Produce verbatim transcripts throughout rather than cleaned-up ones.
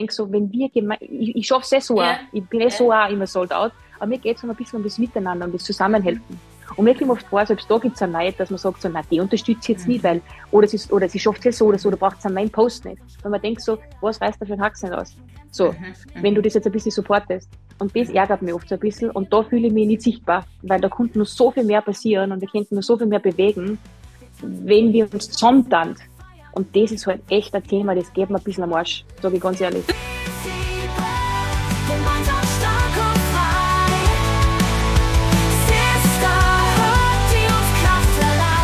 denke so, wenn wir geme- ich, ich schaffe es eh so auch, Ja, ich bin eh ja. so auch immer sold out, aber mir geht es ein bisschen um das Miteinander, um das Zusammenhelfen. Und mir kommt oft vor, selbst da gibt es einen Neid, dass man sagt, so, nein, die unterstütze ich jetzt nicht, Mhm. weil, oder sie, oder sie schafft es eh so oder so, da braucht es an meinen Post nicht. Weil man denkt so, was reißt da für ein Haxen aus? So, Mhm. wenn du Mhm. das jetzt ein bisschen supportest. Und das Mhm. ärgert mich oft so ein bisschen. Und da fühle ich mich nicht sichtbar, weil da könnte noch so viel mehr passieren und wir könnten noch so viel mehr bewegen, wenn wir uns zusammentun. Und das ist halt echt ein Thema, das geht mir ein bisschen am Arsch, sage ich ganz ehrlich. Gemeinsam stark und frei. Sisterhood, die uns Kraft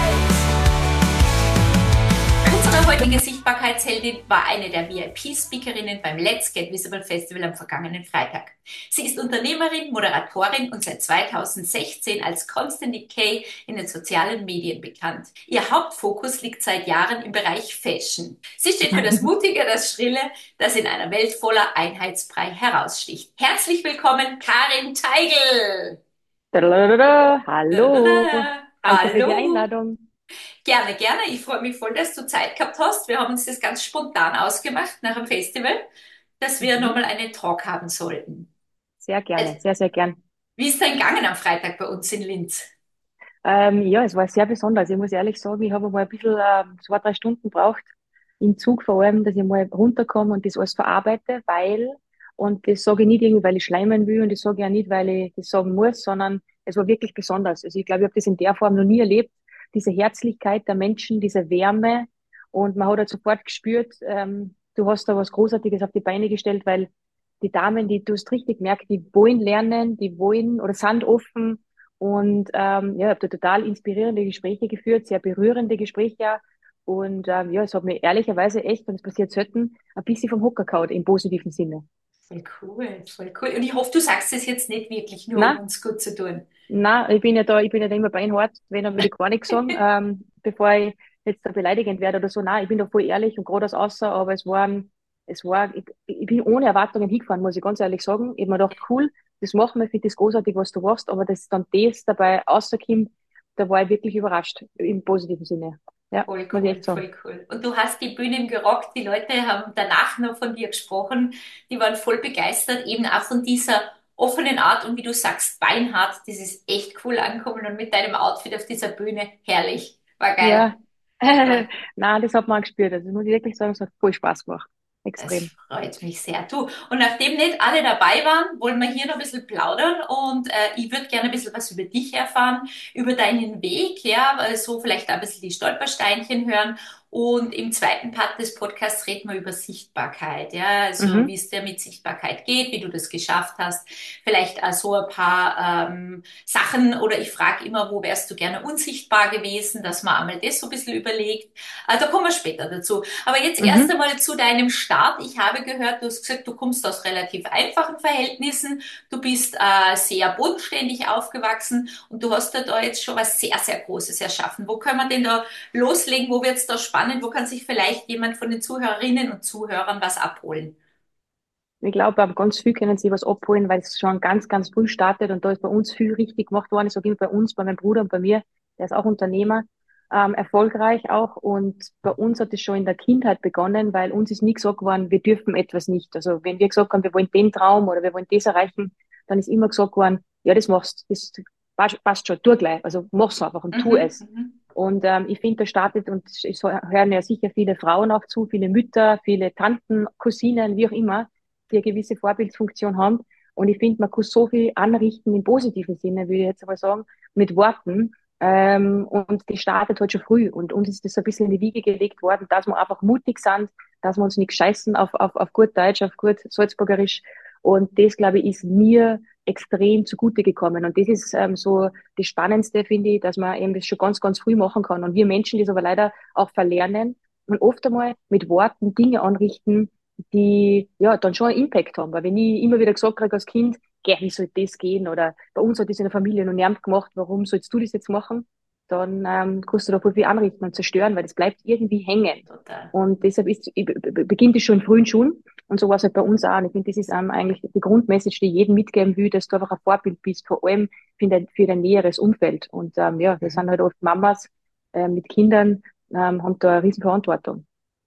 verleiht. Unsere heutige Sichtbarkeitsheldin war eine der V I P-Speakerinnen beim Let's Get Visible Festival am vergangenen Freitag. Sie ist Unternehmerin, Moderatorin und seit zweitausendsechzehn als Constantly K in den sozialen Medien bekannt. Ihr Hauptfokus liegt seit Jahren im Bereich Fashion. Sie steht für das Mutige, das Schrille, das in einer Welt voller Einheitsbrei heraussticht. Herzlich willkommen, Karin Teigl! Tadadadada, hallo, Dadadada. danke für die Hallo! Einladung. Gerne, gerne. Ich freue mich voll, dass du Zeit gehabt hast. Wir haben uns das ganz spontan ausgemacht nach dem Festival, dass wir Mhm. nochmal einen Talk haben sollten. Sehr Also, gerne, sehr, sehr gern. wie ist dein gegangen am Freitag bei uns in Linz? Ähm, ja, es war sehr besonders. Ich muss ehrlich sagen, ich habe mal ein bisschen, ähm, zwei, drei Stunden braucht im Zug vor allem, dass ich mal runterkomme und das alles verarbeite, weil, und das sage ich nicht irgendwie, weil ich schleimen will und das sage ich auch nicht, weil ich das sagen muss, sondern es war wirklich besonders. Also ich glaube, ich habe das in der Form noch nie erlebt. Diese Herzlichkeit der Menschen, diese Wärme und man hat halt sofort gespürt, ähm, du hast da was Großartiges auf die Beine gestellt, weil die Damen, die, du hast richtig gemerkt, die wollen lernen, die wollen oder sind offen und ähm, ja, ich habe da total inspirierende Gespräche geführt, sehr berührende Gespräche. Und ähm, ja, es hat mir ehrlicherweise echt, und es passiert selten, ein bisschen vom Hocker gehauen im positiven Sinne. Voll cool, voll cool. Und ich hoffe, du sagst es jetzt nicht wirklich nur, um Na, uns gut zu tun. na, ich bin ja da, ich bin ja da immer beinhart, wenn dann würde ich gar nichts sagen, ähm, bevor ich jetzt da beleidigend werde oder so. Nein, ich bin da voll ehrlich und gerade das außer, aber es waren, es war, ich, ich bin ohne Erwartungen hingefahren, muss ich ganz ehrlich sagen. Ich hab mir gedacht, cool, das machen wir, ich finde das großartig, was du machst, aber dass dann das dabei rauskommt, da war ich wirklich überrascht, im positiven Sinne. Ja, Voll muss ich cool, echt sagen. voll cool. Und du hast die Bühnen gerockt. Die Leute haben danach noch von dir gesprochen. Die waren voll begeistert, eben auch von dieser offenen Art und wie du sagst, beinhart. Das ist echt cool angekommen und mit deinem Outfit auf dieser Bühne. Herrlich. War geil. Ja, War, nein, das hat man auch gespürt. Also, das muss ich wirklich sagen, es hat voll Spaß gemacht. Das Extrem. freut mich sehr. Du, und nachdem nicht alle dabei waren, wollen wir hier noch ein bisschen plaudern und äh, ich würde gerne ein bisschen was über dich erfahren, über deinen Weg, ja, so vielleicht auch ein bisschen die Stolpersteinchen hören. Und im zweiten Part des Podcasts reden wir über Sichtbarkeit, ja, also wie Mhm. es dir mit Sichtbarkeit geht, wie du das geschafft hast. Vielleicht auch so ein paar ähm, Sachen oder ich frage immer, wo wärst du gerne unsichtbar gewesen, dass man einmal das so ein bisschen überlegt. Also da kommen wir später dazu. Aber jetzt erst Mhm. einmal zu deinem Start. Ich habe gehört, du hast gesagt, du kommst aus relativ einfachen Verhältnissen. Du bist äh, sehr bodenständig aufgewachsen und du hast ja da jetzt schon was sehr, sehr Großes erschaffen. Wo können wir denn da loslegen? Wo wird's da spannend? Wo kann sich vielleicht jemand von den Zuhörerinnen und Zuhörern was abholen? Ich glaube, ganz viel können sie was abholen, weil es schon ganz, ganz früh startet und da ist bei uns viel richtig gemacht worden. Ich sage immer bei uns, bei meinem Bruder und bei mir, der ist auch Unternehmer, ähm, erfolgreich auch. Und bei uns hat es schon in der Kindheit begonnen, weil uns ist nie gesagt worden, wir dürfen etwas nicht. Also wenn wir gesagt haben, wir wollen den Traum oder wir wollen das erreichen, dann ist immer gesagt worden, ja, das machst, das passt passt schon, tu gleich. Also mach's einfach und tu Mhm, es. mhm. Und ähm, ich finde, das startet, und es hören ja sicher viele Frauen auch zu, viele Mütter, viele Tanten, Cousinen, wie auch immer, die eine gewisse Vorbildfunktion haben. Und ich finde, man kann so viel anrichten im positiven Sinne, würde ich jetzt einmal sagen, mit Worten. Ähm, und die startet halt schon früh. Und uns ist das ein bisschen in die Wiege gelegt worden, dass wir einfach mutig sind, dass wir uns nicht scheißen auf, auf, auf gut Deutsch, auf gut Salzburgerisch. Und das, glaube ich, ist mir extrem zugute gekommen. Und das ist ähm, so das Spannendste, finde ich, dass man eben das schon ganz, ganz früh machen kann. Und wir Menschen das aber leider auch verlernen und oft einmal mit Worten Dinge anrichten, die ja dann schon einen Impact haben. Weil wenn ich immer wieder gesagt kriege als Kind, geh, wie soll das gehen? Oder bei uns hat das in der Familie noch niemand gemacht, warum sollst du das jetzt machen? Dann ähm, kannst du da voll viel anrichten und zerstören, weil das bleibt irgendwie hängen. Total. Und deshalb ist, beginnt es schon in frühen Schulen. Und so war es halt bei uns auch. Und ich finde, das ist ähm, eigentlich die Grundmessage, die ich jedem mitgeben will, dass du einfach ein Vorbild bist, vor allem für dein, für dein näheres Umfeld. Und ähm, ja, wir Mhm. sind halt oft Mamas äh, mit Kindern, ähm, haben da eine riesen Verantwortung.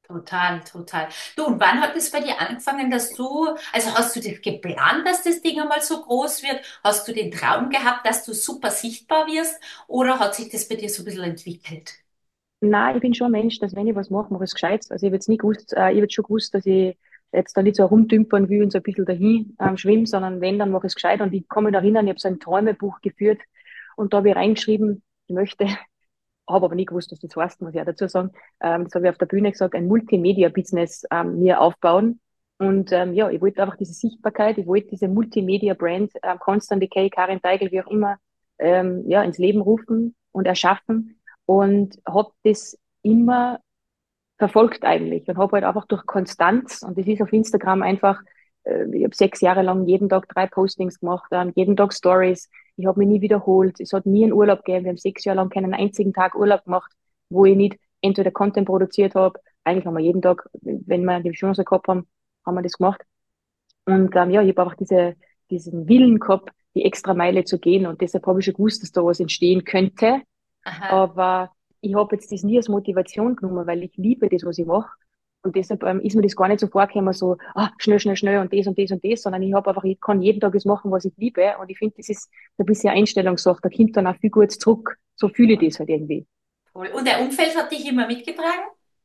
Total, total. Du, und wann hat es bei dir angefangen, dass du, also hast du das geplant, dass das Ding einmal so groß wird? Hast du den Traum gehabt, dass du super sichtbar wirst? Oder hat sich das bei dir so ein bisschen entwickelt? Nein, ich bin schon ein Mensch, dass wenn ich was mache, mache ich es gescheit. Also ich habe jetzt nie gewusst, äh, ich habe jetzt schon gewusst, dass ich jetzt da nicht so rumdümpern will und so ein bisschen dahin ähm, schwimmen, sondern wenn, dann mache ich es gescheit. Und ich kann mich erinnern, ich habe so ein Träumebuch geführt und da habe ich reingeschrieben, ich möchte, habe aber nie gewusst, was das heißt, muss ich auch dazu sagen. Ähm, das habe ich auf der Bühne gesagt, ein Multimedia-Business ähm, mir aufbauen. Und ähm, ja, ich wollte einfach diese Sichtbarkeit, ich wollte diese Multimedia-Brand, ähm, Constant Decay, Karin Teigl, wie auch immer, ähm, ja, ins Leben rufen und erschaffen. Und habe das immer verfolgt eigentlich und habe halt einfach durch Konstanz, und das ist auf Instagram einfach, äh, ich habe sechs Jahre lang jeden Tag drei Postings gemacht, ähm, jeden Tag Stories, ich habe mich nie wiederholt, es hat nie einen Urlaub gegeben, wir haben sechs Jahre lang keinen einzigen Tag Urlaub gemacht, wo ich nicht entweder Content produziert habe, eigentlich haben wir jeden Tag, wenn wir die Chance gehabt haben, haben wir das gemacht. Und ähm, ja, ich habe einfach diese, diesen Willen gehabt, die extra Meile zu gehen, und deshalb habe ich schon gewusst, dass da was entstehen könnte, Aha. aber ich habe jetzt das nie als Motivation genommen, weil ich liebe das, was ich mache. Und deshalb ähm, ist mir das gar nicht so vorgekommen, so ah, schnell, schnell, schnell und das und das und das, sondern ich habe einfach, ich kann jeden Tag das machen, was ich liebe. Und ich finde, das ist ein bisschen Einstellungssache. Da kommt dann auch viel Gutes zurück. So fühle ich das halt irgendwie. Toll. Und der Umfeld hat dich immer mitgetragen?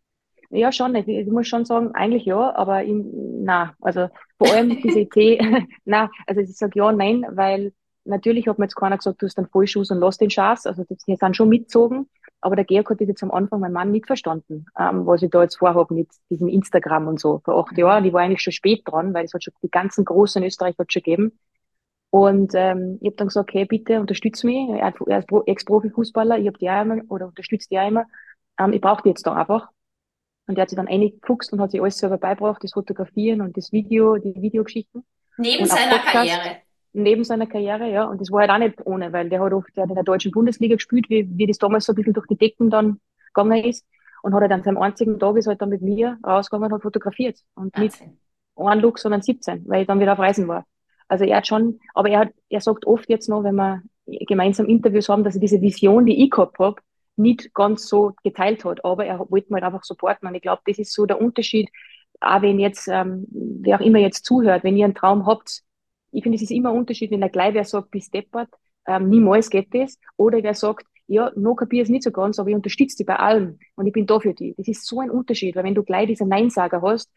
Ja, schon. Ich, ich muss schon sagen, eigentlich ja, aber ich, na, also vor allem diese Idee, na, also ich sage ja, nein, weil natürlich hat mir jetzt keiner gesagt, du hast einen Vollschuss und lass den Schatz. Also das, die sind schon mitgezogen, aber der Georg hat das jetzt am Anfang mein Mann nicht verstanden, ähm, was ich da jetzt vorhabe mit diesem Instagram und so. Vor acht Jahren, Mhm. ich war eigentlich schon spät dran, weil es hat schon die ganzen Großen in Österreich hat schon gegeben. Und ähm, ich habe dann gesagt, okay, bitte unterstütz mich. Er hat- er ist Pro- Ex-Profi-Fußballer, ich habe die auch immer, oder unterstützt die auch immer. Ähm, ich brauche die jetzt da einfach. Und der hat sich dann eingefuchst und hat sich alles selber beigebracht, das Fotografieren und das Video, die Videogeschichten Neben und auch seiner Podcast Karriere. neben seiner Karriere, ja. Und das war halt auch nicht ohne, weil der hat oft, der hat in der deutschen Bundesliga gespielt, wie, wie das damals so ein bisschen durch die Decken dann gegangen ist. Und hat halt an seinem einzigen Tag ist halt dann mit mir rausgegangen und hat fotografiert. Und nicht Wahnsinn. ein Look, sondern siebzehn, weil ich dann wieder auf Reisen war. Also er hat schon, aber er hat, er sagt oft jetzt noch, wenn wir gemeinsam Interviews haben, dass er diese Vision, die ich gehabt habe, nicht ganz so geteilt hat. Aber er wollte mich halt einfach supporten. Und ich glaube, das ist so der Unterschied, auch wenn jetzt, ähm, wer auch immer jetzt zuhört, wenn ihr einen Traum habt, ich finde, es ist immer ein Unterschied, wenn der gleich wer sagt, bis deppert, ähm, niemals geht das, oder wer sagt, ja, noch kapier es nicht so ganz, aber ich unterstütze dich bei allem und ich bin da für dich. Das ist so ein Unterschied, weil wenn du gleich diese Neinsager hast,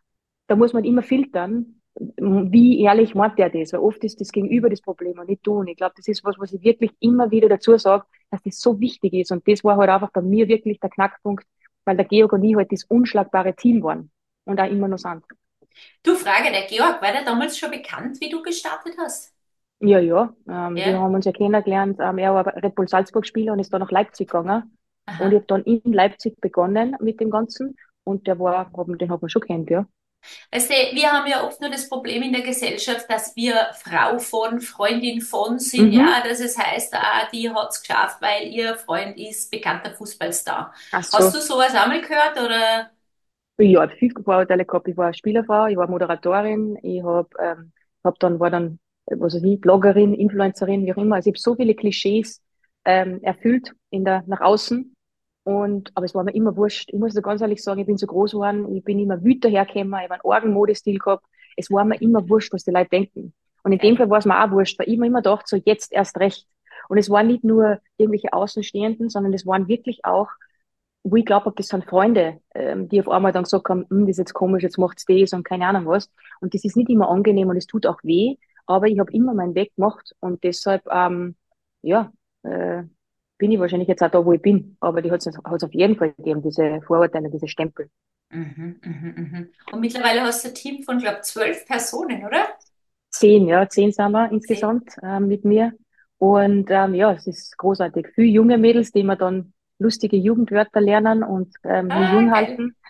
da muss man immer filtern, wie ehrlich meint der das, weil oft ist das Gegenüber das Problem und nicht du. Und ich glaube, das ist was, was ich wirklich immer wieder dazu sage, dass das so wichtig ist. Und das war halt einfach bei mir wirklich der Knackpunkt, weil der Georg und ich halt das unschlagbare Team waren und auch immer noch sind. Du, Frage, der Georg, war der damals schon bekannt, wie du gestartet hast? Ja, ja, ähm, wir Ja? haben uns ja kennengelernt. Ähm, er war Red Bull Salzburg-Spieler und ist dann nach Leipzig gegangen. Und ich Aha. habe dann in Leipzig begonnen mit dem Ganzen. Und der war, den hat man schon kennt, ja. Weißt du, wir haben ja oft nur das Problem in der Gesellschaft, dass wir Frau von, Freundin von sind, Mhm. ja, dass es heißt, ah, die hat's geschafft, weil ihr Freund ist bekannter Fußballstar. Ach Hast so. du sowas einmal gehört oder? Ja, ich habe viel Vorurteile gehabt. Ich war Spielerfrau, ich war Moderatorin, ich hab, ähm, hab dann, war dann, äh, was weiß ich, Bloggerin, Influencerin, wie auch immer. Also ich habe so viele Klischees ähm, erfüllt in der, nach außen. Und, aber es war mir immer wurscht. Ich muss so ganz ehrlich sagen, ich bin so groß geworden, ich bin immer wütend hergekommen, ich habe einen Orgenmodestil gehabt. Es war mir immer wurscht, was die Leute denken. Und in dem Geil. Fall war es mir auch wurscht, weil ich mir immer gedacht, so jetzt erst recht. Und es waren nicht nur irgendwelche Außenstehenden, sondern es waren wirklich auch, wo ich glaube, das sind Freunde, ähm, die auf einmal dann gesagt haben, hm, das ist jetzt komisch, jetzt macht's das und keine Ahnung was. Und das ist nicht immer angenehm und es tut auch weh, aber ich habe immer meinen Weg gemacht und deshalb, ähm, ja, äh, bin ich wahrscheinlich jetzt auch da, wo ich bin. Aber die hat es auf jeden Fall gegeben, diese Vorurteile, diese Stempel. Mhm, mhm, mhm. Und mittlerweile hast du ein Team von, glaube zwölf Personen, oder? Zehn, ja, zehn sind wir Zehn. insgesamt ähm, mit mir. Und ähm, ja, es ist großartig. Viele junge Mädels, die immer dann lustige Jugendwörter lernen und ähm, mich Ah, jung geil. halten.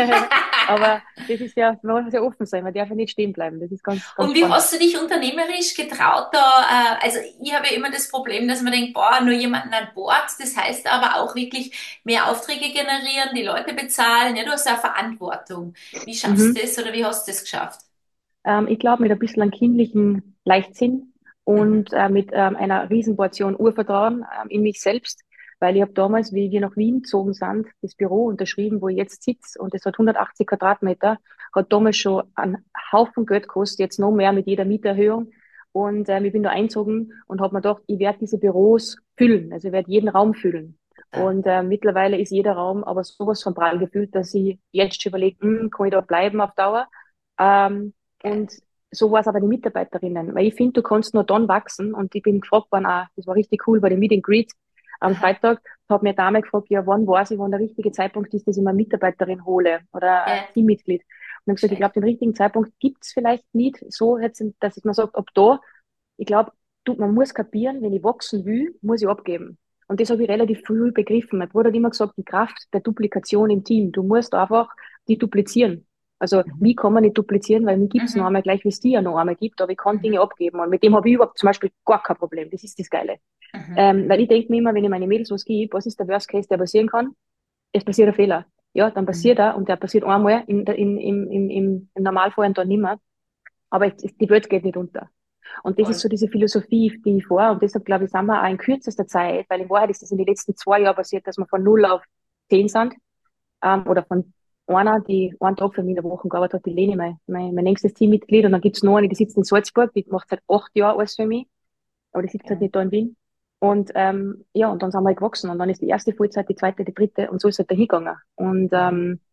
Aber das ist ja, man muss ja offen sein, man darf ja nicht stehen bleiben. Das ist ganz, ganz Und wie spannend. hast du dich unternehmerisch getraut da? Äh, also ich habe ja immer das Problem, dass man denkt, boah, nur jemanden an Bord. Das heißt aber auch wirklich mehr Aufträge generieren, die Leute bezahlen. Ja, du hast ja Verantwortung. Wie schaffst Mhm. du das oder wie hast du das geschafft? Ähm, ich glaube, mit ein bisschen an kindlichen Leichtsinn Mhm. und äh, mit ähm, einer Riesenportion Urvertrauen ähm, in mich selbst. weil ich habe damals, wie wir nach Wien gezogen sind, das Büro unterschrieben, wo ich jetzt sitze, und das hat hundertachtzig Quadratmeter, hat damals schon einen Haufen Geld gekostet, jetzt noch mehr mit jeder Mieterhöhung. Und ähm, ich bin da eingezogen und habe mir gedacht, ich werde diese Büros füllen, also ich werde jeden Raum füllen. Da. Und äh, mittlerweile ist jeder Raum aber sowas von prall gefüllt, dass ich jetzt schon überlege, hm, kann ich da bleiben auf Dauer? Ähm, Geil. und so war es aber die Mitarbeiterinnen, weil ich finde, du kannst nur dann wachsen. Und ich bin gefragt worden, auch, das war richtig cool bei dem Meet and Greet am Aha. Freitag, hat mir eine Dame gefragt, ja, wann weiß ich, wann der richtige Zeitpunkt ist, dass ich mir eine Mitarbeiterin hole oder ein Ja, Teammitglied. Und ich habe gesagt, ich gescheit. glaube, den richtigen Zeitpunkt gibt's vielleicht nicht so, jetzt, dass man sagt, ab da, ich glaube, du, man muss kapieren, wenn ich wachsen will, muss ich abgeben. Und das habe ich relativ früh begriffen. Mein Bruder hat immer gesagt, die Kraft der Duplikation im Team. Du musst einfach die duplizieren. Also, Mhm. wie kann man nicht duplizieren, weil mir gibt's noch Mhm. einmal gleich, wie es dir ja noch einmal gibt, aber ich kann Dinge Mhm. abgeben. Und mit dem habe ich überhaupt zum Beispiel gar kein Problem. Das ist das Geile. Mhm. Ähm, weil Mhm. ich denke mir immer, wenn ich meine Mädels was gebe, was ist der Worst Case, der passieren kann? Es passiert ein Fehler. Ja, dann passiert Mhm. er, und der passiert einmal in, der- in, im, im, im, im Normalfall und dann nimmer. Aber es, die Welt geht nicht unter. Und das ist Voll. so diese Philosophie, die ich vor. Und deshalb glaube ich, sind wir auch in kürzester Zeit, weil in Wahrheit ist das in den letzten zwei Jahren passiert, dass wir von null auf zehn sind, ähm, oder von einer, die einen Tag für mich in der Woche gearbeitet hat, die Leni, mein, mein, mein nächstes Teammitglied. Und dann gibt's noch eine, die sitzt in Salzburg, die macht seit acht Jahren alles für mich, aber die sitzt halt Okay. nicht da in Wien. Und ähm, ja, und dann sind wir halt gewachsen. Und dann ist die erste Vollzeit, die zweite, die dritte, und so ist halt dahin gegangen. Und Mhm. ähm,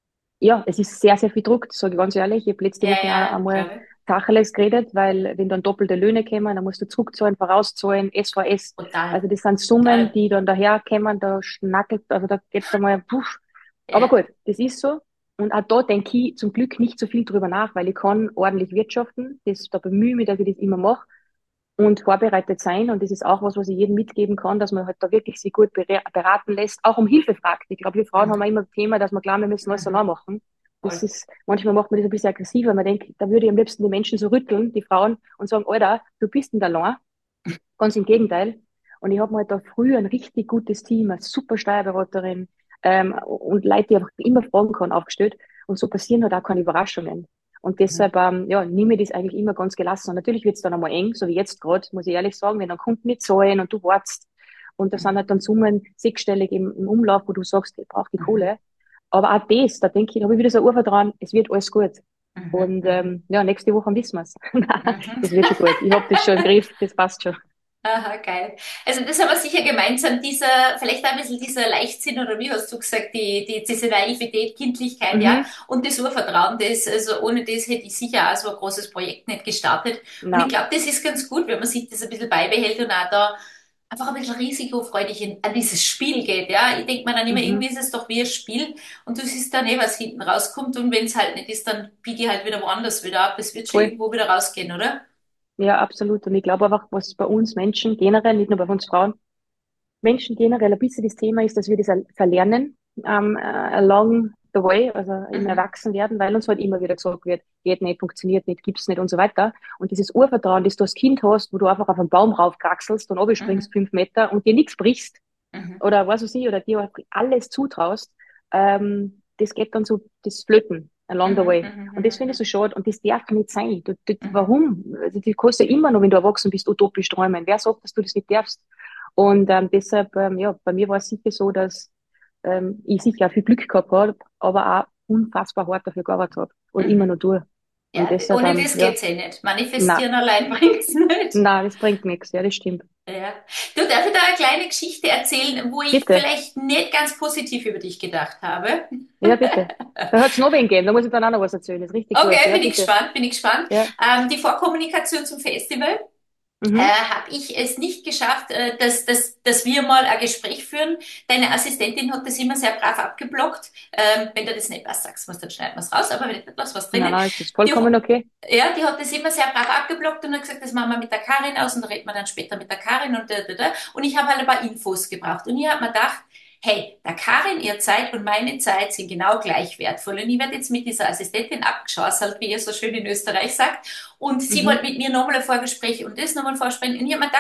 ja, es ist sehr, sehr viel Druck, das sage ich ganz ehrlich. Ich habe letzte Ja, Woche auch ja, einmal glaube ich. Tacheles geredet, weil wenn dann doppelte Löhne kommen, dann musst du zurückzahlen, vorauszahlen, S V S. Total. Also das sind Summen, Total. die dann daherkommen, da schnackelt, also da geht's einmal, puff. Aber Ja. gut, das ist so. Und auch da denke ich zum Glück nicht so viel drüber nach, weil ich kann ordentlich wirtschaften. Das, da bemühe ich mich, dass ich das immer mache und vorbereitet sein. Und das ist auch was, was ich jedem mitgeben kann, dass man halt da wirklich sich gut beraten lässt, auch um Hilfe fragt. Ich glaube, wir Frauen haben Mhm. ja immer das Thema, dass wir glauben, wir müssen alles allein Mhm. machen. Das Voll. ist, manchmal macht man das ein bisschen aggressiv, weil man denkt, da würde ich am liebsten die Menschen so rütteln, die Frauen, und sagen, Alter, du bist nicht allein. Ganz im Gegenteil. Und ich habe mir halt da früher ein richtig gutes Team, eine super Steuerberaterin, ähm, und Leute, die einfach immer fragen kann, aufgestellt. Und so passieren halt auch keine Überraschungen. Und Mhm. deshalb, ähm, ja, nehme ich das eigentlich immer ganz gelassen. Und natürlich wird es dann einmal eng, so wie jetzt gerade, muss ich ehrlich sagen, wenn dann Kunden nicht zahlen und du wartest. Und da sind Mhm. halt dann Summen sechsstellig im, im Umlauf, wo du sagst, ich brauche die Mhm. Kohle. Aber auch das, da denke ich, da habe ich wieder so ein Urvertrauen, es wird alles gut. Mhm. Und Mhm. ähm, ja, nächste Woche wissen wir's. Mhm. Das wird schon gut. Ich habe das schon im Griff, das passt schon. Aha, geil. Also das haben wir sicher gemeinsam, dieser, vielleicht auch ein bisschen dieser Leichtsinn oder wie hast du gesagt, die, die, diese Naivität, Kindlichkeit, ja, Mhm. und das Urvertrauen, das, also ohne das hätte ich sicher auch so ein großes Projekt nicht gestartet. Und ich Na. glaube, das ist ganz gut, wenn man sich das ein bisschen beibehält und auch da einfach ein bisschen risikofreudig in, an dieses Spiel geht, ja. Ich denke mir dann immer, Mhm. irgendwie ist es doch wie ein Spiel und du siehst dann eh, was hinten rauskommt und wenn es halt nicht ist, dann biege ich halt wieder woanders wieder ab. Es wird schon Voll. irgendwo wieder rausgehen, oder? Ja, absolut. Und ich glaube einfach, was bei uns Menschen generell, nicht nur bei uns Frauen, Menschen generell ein bisschen das Thema ist, dass wir das verlernen, ähm, äh, along the way, also im Mhm. Erwachsenwerden, weil uns halt immer wieder gesagt wird, geht nicht, funktioniert nicht, gibt's nicht und so weiter. Und dieses Urvertrauen, das du als Kind hast, wo du einfach auf einen Baum raufkraxelst und Mhm. runterspringst fünf Meter und dir nichts brichst, Mhm. oder was weiß ich, oder dir alles zutraust, ähm, das geht dann so, das Flöten along the Mhm. way. Mhm. Und das finde ich so Mhm. schade. Und das darf nicht sein. Du, du, Mhm. warum? Also, du kannst ja immer noch, wenn du erwachsen bist, utopisch träumen. Wer sagt, dass du das nicht darfst? Und ähm, deshalb, ähm, ja, bei mir war es sicher so, dass ähm, ich sicher auch viel Glück gehabt habe, aber auch unfassbar hart dafür gearbeitet habe und immer Mhm. noch tue. Und Ja, deshalb, ohne ähm, das ja, geht's eh nicht. na, Manifestieren allein bringt's nicht. na, das bringt nichts. Ja, das stimmt. Ja. Du, darf ich da eine kleine Geschichte erzählen, wo ich Bitte. vielleicht nicht ganz positiv über dich gedacht habe? Ja, bitte. Da hat es noch wen gegeben, da muss ich dann auch noch was erzählen. Das ist richtig gut. Okay, Ja, bin ich bitte. gespannt, bin ich gespannt. Ja. Ähm, die Vorkommunikation zum Festival. Äh, Mhm. habe ich es nicht geschafft, äh, dass, dass, dass wir mal ein Gespräch führen. Deine Assistentin hat das immer sehr brav abgeblockt. Ähm, wenn du das nicht was sagst, musst, dann schneiden wir es raus, aber wenn nicht, lass was Nein, drinnen. nein, es ist Die, vollkommen okay. ja, die hat das immer sehr brav abgeblockt und hat gesagt, das machen wir mit der Karin aus und da reden wir dann später mit der Karin und da, da, da. Und ich habe halt ein paar Infos gebraucht. Und ich habe mir gedacht, hey, der Karin, ihre Zeit und meine Zeit sind genau gleich wertvoll. Und ich werde jetzt mit dieser Assistentin abgeschasselt, wie ihr so schön in Österreich sagt. Und sie Mhm. wollte mit mir nochmal ein Vorgespräch und das nochmal vorsprechen. Und ich habe mir gedacht,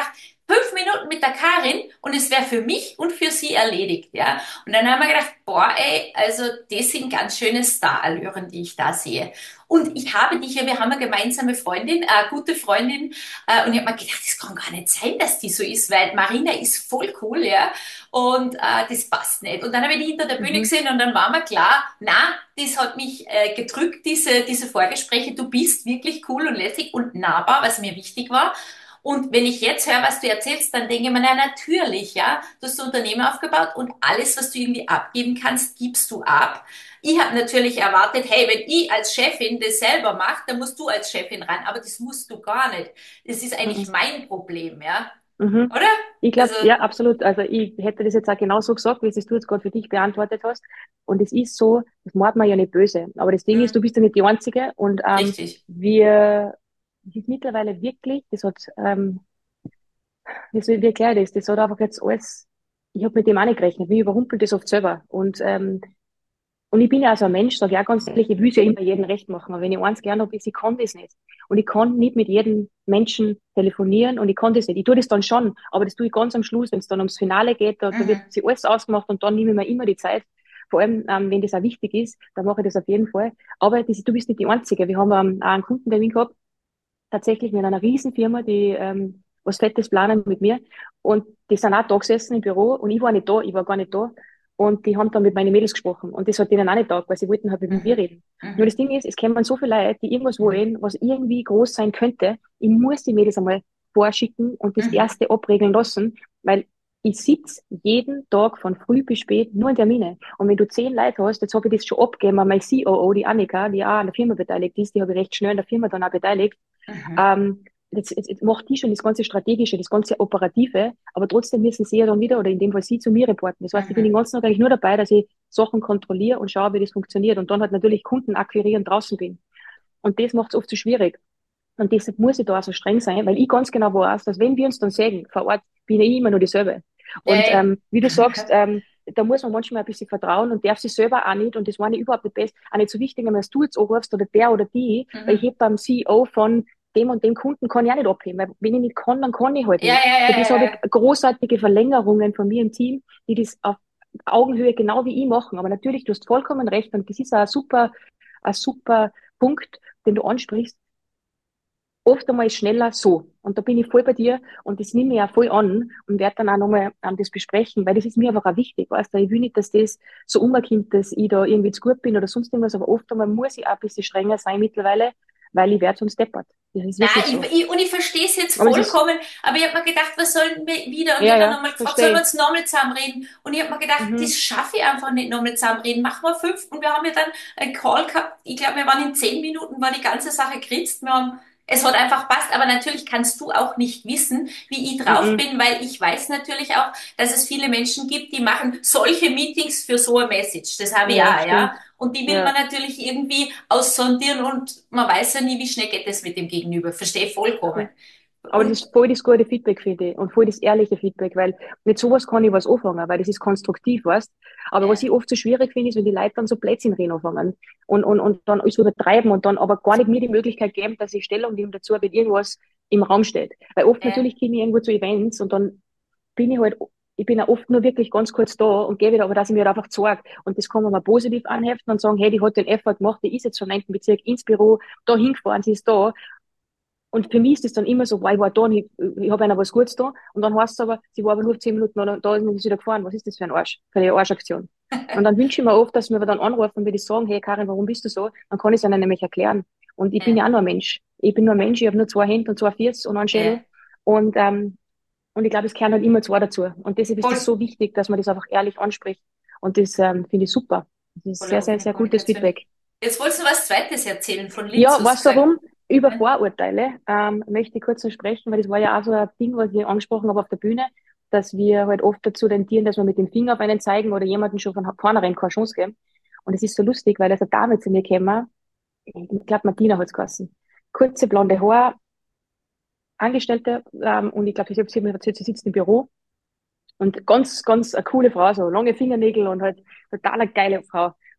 Fünf Minuten mit der Karin und es wäre für mich und für sie erledigt, ja. Und dann haben wir gedacht, boah, ey, also das sind ganz schöne Starallüren, die ich da sehe. Und ich habe dich ja, wir haben eine gemeinsame Freundin, eine gute Freundin, äh, und ich habe mir gedacht, das kann gar nicht sein, dass die so ist, weil Marina ist voll cool, ja. Und äh, das passt nicht. Und dann habe ich die hinter der Bühne Mhm. gesehen und dann war mir klar, na, das hat mich äh, gedrückt, diese, diese Vorgespräche. Du bist wirklich cool und lässig und nahbar, was mir wichtig war. Und wenn ich jetzt höre, was du erzählst, dann denke ich mir, na natürlich, ja, du hast ein Unternehmen aufgebaut und alles, was du irgendwie abgeben kannst, gibst du ab. Ich habe natürlich erwartet, hey, wenn ich als Chefin das selber mache, dann musst du als Chefin ran, aber das musst du gar nicht. Das ist eigentlich Mhm. mein Problem, ja, Mhm. oder? Ich glaube, Also, ja, absolut. Also ich hätte das jetzt auch genauso gesagt, wie es du jetzt gerade für dich beantwortet hast. Und es ist so, das meint man ja nicht böse. Aber das Ding ist, hm, du bist ja nicht die Einzige. Und ähm, richtig. wir, es ist mittlerweile wirklich, das hat, ähm, wie soll ich erklären das? Das hat einfach jetzt alles, ich habe mit dem auch nicht gerechnet. Mich überrumpelt das oft selber. Und ähm, und ich bin ja auch so ein Mensch, sage ja ganz ehrlich, ich will es ja immer jedem recht machen. Aber wenn ich eins gerne habe, ist, ich kann das nicht. Und ich kann nicht mit jedem Menschen telefonieren und ich kann das nicht. Ich tue das dann schon, aber das tue ich ganz am Schluss, wenn es dann ums Finale geht, da, da wird Mhm. sich alles ausgemacht und dann nehme ich mir immer die Zeit. Vor allem, ähm, wenn das auch wichtig ist, dann mache ich das auf jeden Fall. Aber das, du bist nicht die Einzige. Wir haben ähm, auch einen Kundentermin gehabt, tatsächlich mit einer Riesenfirma, die ähm, was Fettes planen mit mir. Und die sind auch da gesessen im Büro und ich war nicht da, ich war gar nicht da. Und die haben dann mit meinen Mädels gesprochen. Und das hat denen auch nicht taugt, weil sie wollten halt mit mir Mhm. reden. Nur das Mhm. Ding ist, es kommen so viele Leute, die irgendwas Mhm. wollen, was irgendwie groß sein könnte. Ich muss die Mädels einmal vorschicken und das Mhm. erste abregeln lassen, weil ich sitze jeden Tag von früh bis spät nur in Termine. Und wenn du zehn Leute hast, jetzt habe ich das schon abgegeben an meine C O O, die Annika, die auch an der Firma beteiligt ist, die habe ich recht schnell in der Firma dann auch beteiligt. Mhm. Ähm, jetzt, jetzt, jetzt macht die schon das ganze Strategische, das ganze Operative, aber trotzdem müssen sie ja dann wieder, oder in dem Fall sie, zu mir reporten. Das heißt, ich bin den Mhm. ganzen Tag eigentlich nur dabei, dass ich Sachen kontrolliere und schaue, wie das funktioniert und dann halt natürlich Kunden akquirieren draußen bin. Und das macht es oft so schwierig. Und deshalb muss ich da auch so streng sein, weil ich ganz genau weiß, dass wenn wir uns dann sehen vor Ort, bin ich immer nur dieselbe. Ja, Und ja. ähm, wie du sagst, ähm, da muss man manchmal ein bisschen vertrauen und darf sich selber auch nicht, und das war nicht überhaupt nicht best, auch nicht so wichtig, wenn du jetzt anrufst oder der oder die, weil ich Mhm. heb beim C E O von dem und dem Kunden kann ich auch nicht abheben, weil wenn ich nicht kann, dann kann ich halt Ja, nicht. ja, Für ja, das ja, habe ich ja. großartige Verlängerungen von mir im Team, die das auf Augenhöhe genau wie ich machen. Aber natürlich, du hast vollkommen recht und das ist auch ein super, ein super Punkt, den du ansprichst. Oft einmal ist schneller so. Und da bin ich voll bei dir und das nehme ich auch voll an und werde dann auch nochmal ähm, das besprechen, weil das ist mir einfach auch wichtig, weißt du. Ich will nicht, dass das so umkommt, dass ich da irgendwie zu gut bin oder sonst irgendwas, aber oft einmal muss ich auch ein bisschen strenger sein mittlerweile, weil ich werde sonst deppert. Das ist Na, wirklich ich, so. ich, und ich verstehe es jetzt Aber das ist, vollkommen, aber ich habe mir gedacht, was sollen wir wieder? Und ich ja, habe dann ja, nochmal gefragt, sollen wir verstehe. uns nochmal zusammenreden? Und ich habe mir gedacht, das Mhm, schaffe ich einfach nicht nochmal zusammenreden. Machen wir fünf. Und wir haben ja dann einen Call gehabt. Ich glaube, wir waren in zehn Minuten, war die ganze Sache geritzt. Wir haben, es hat einfach passt. Aber natürlich kannst du auch nicht wissen, wie ich drauf mhm, bin, weil ich weiß natürlich auch, dass es viele Menschen gibt, die machen solche Meetings für so eine Message. Das habe ich ja, auch, ja. stimmt. Und die will man Ja. natürlich irgendwie aussondieren und man weiß ja nie, wie schnell geht es mit dem Gegenüber. Verstehe vollkommen. Aber das Und ist voll das gute Feedback, finde ich. Und voll das ehrliche Feedback, weil mit sowas kann ich was anfangen, weil das ist konstruktiv, weißt. Aber was ja, ich oft so schwierig finde, ist, wenn die Leute dann so Blödsinn reden anfangen und, und, und dann alles übertreiben und dann aber gar nicht mir die Möglichkeit geben, dass ich Stellung nehme dazu, wenn irgendwas im Raum steht. Weil oft ja, natürlich gehe ich irgendwo zu Events und dann bin ich halt, ich bin ja oft nur wirklich ganz kurz da und gehe wieder, aber dass ich mir halt einfach zeige. Und das kann man mal positiv anheften und sagen, hey, die hat den Effort gemacht, die ist jetzt vom neunten Bezirk ins Büro, da hingefahren, sie ist da. Und für mich ist das dann immer so, weil ich war da und ich, ich habe einer was Gutes da. Und dann heißt es aber, sie war aber nur zehn Minuten da, da ist sie wieder gefahren. Was ist das für ein Arsch? Für eine Arschaktion. Und dann wünsche ich mir oft, dass wir dann anrufen und würde ich sagen, hey Karin, warum bist du so? Dann kann ich es ihnen nämlich erklären. Und ich bin ja, ja auch nur ein Mensch. Ich bin nur ein Mensch, ich habe nur zwei Hände und zwei Füße und einen Schädel. ja, Und, ähm, und ich glaube, es gehören halt immer zwei dazu. Und deshalb ist das voll, so wichtig, dass man das einfach ehrlich anspricht. Und das ähm, finde ich super. Das ist volle sehr, sehr, offene sehr gutes Kommunikation. Feedback. Jetzt wolltest du was Zweites erzählen von Linz, Ja, hast du weißt du gesagt. warum? Über Ja, Vorurteile ähm, möchte ich kurz noch sprechen, weil das war ja auch so ein Ding, was ich angesprochen habe auf der Bühne, dass wir halt oft dazu tendieren, dass wir mit dem Finger auf einen zeigen oder jemanden schon von vornherein keine Chance geben. Und es ist so lustig, weil also Dame zu mir käme, ich glaube Martina hat's geheißen, kurze blonde Haare, Angestellte, ähm, und ich glaube, ich habe sie mir erzählt, sie sitzt im Büro und ganz, ganz eine coole Frau, so lange Fingernägel und halt total eine geile Frau.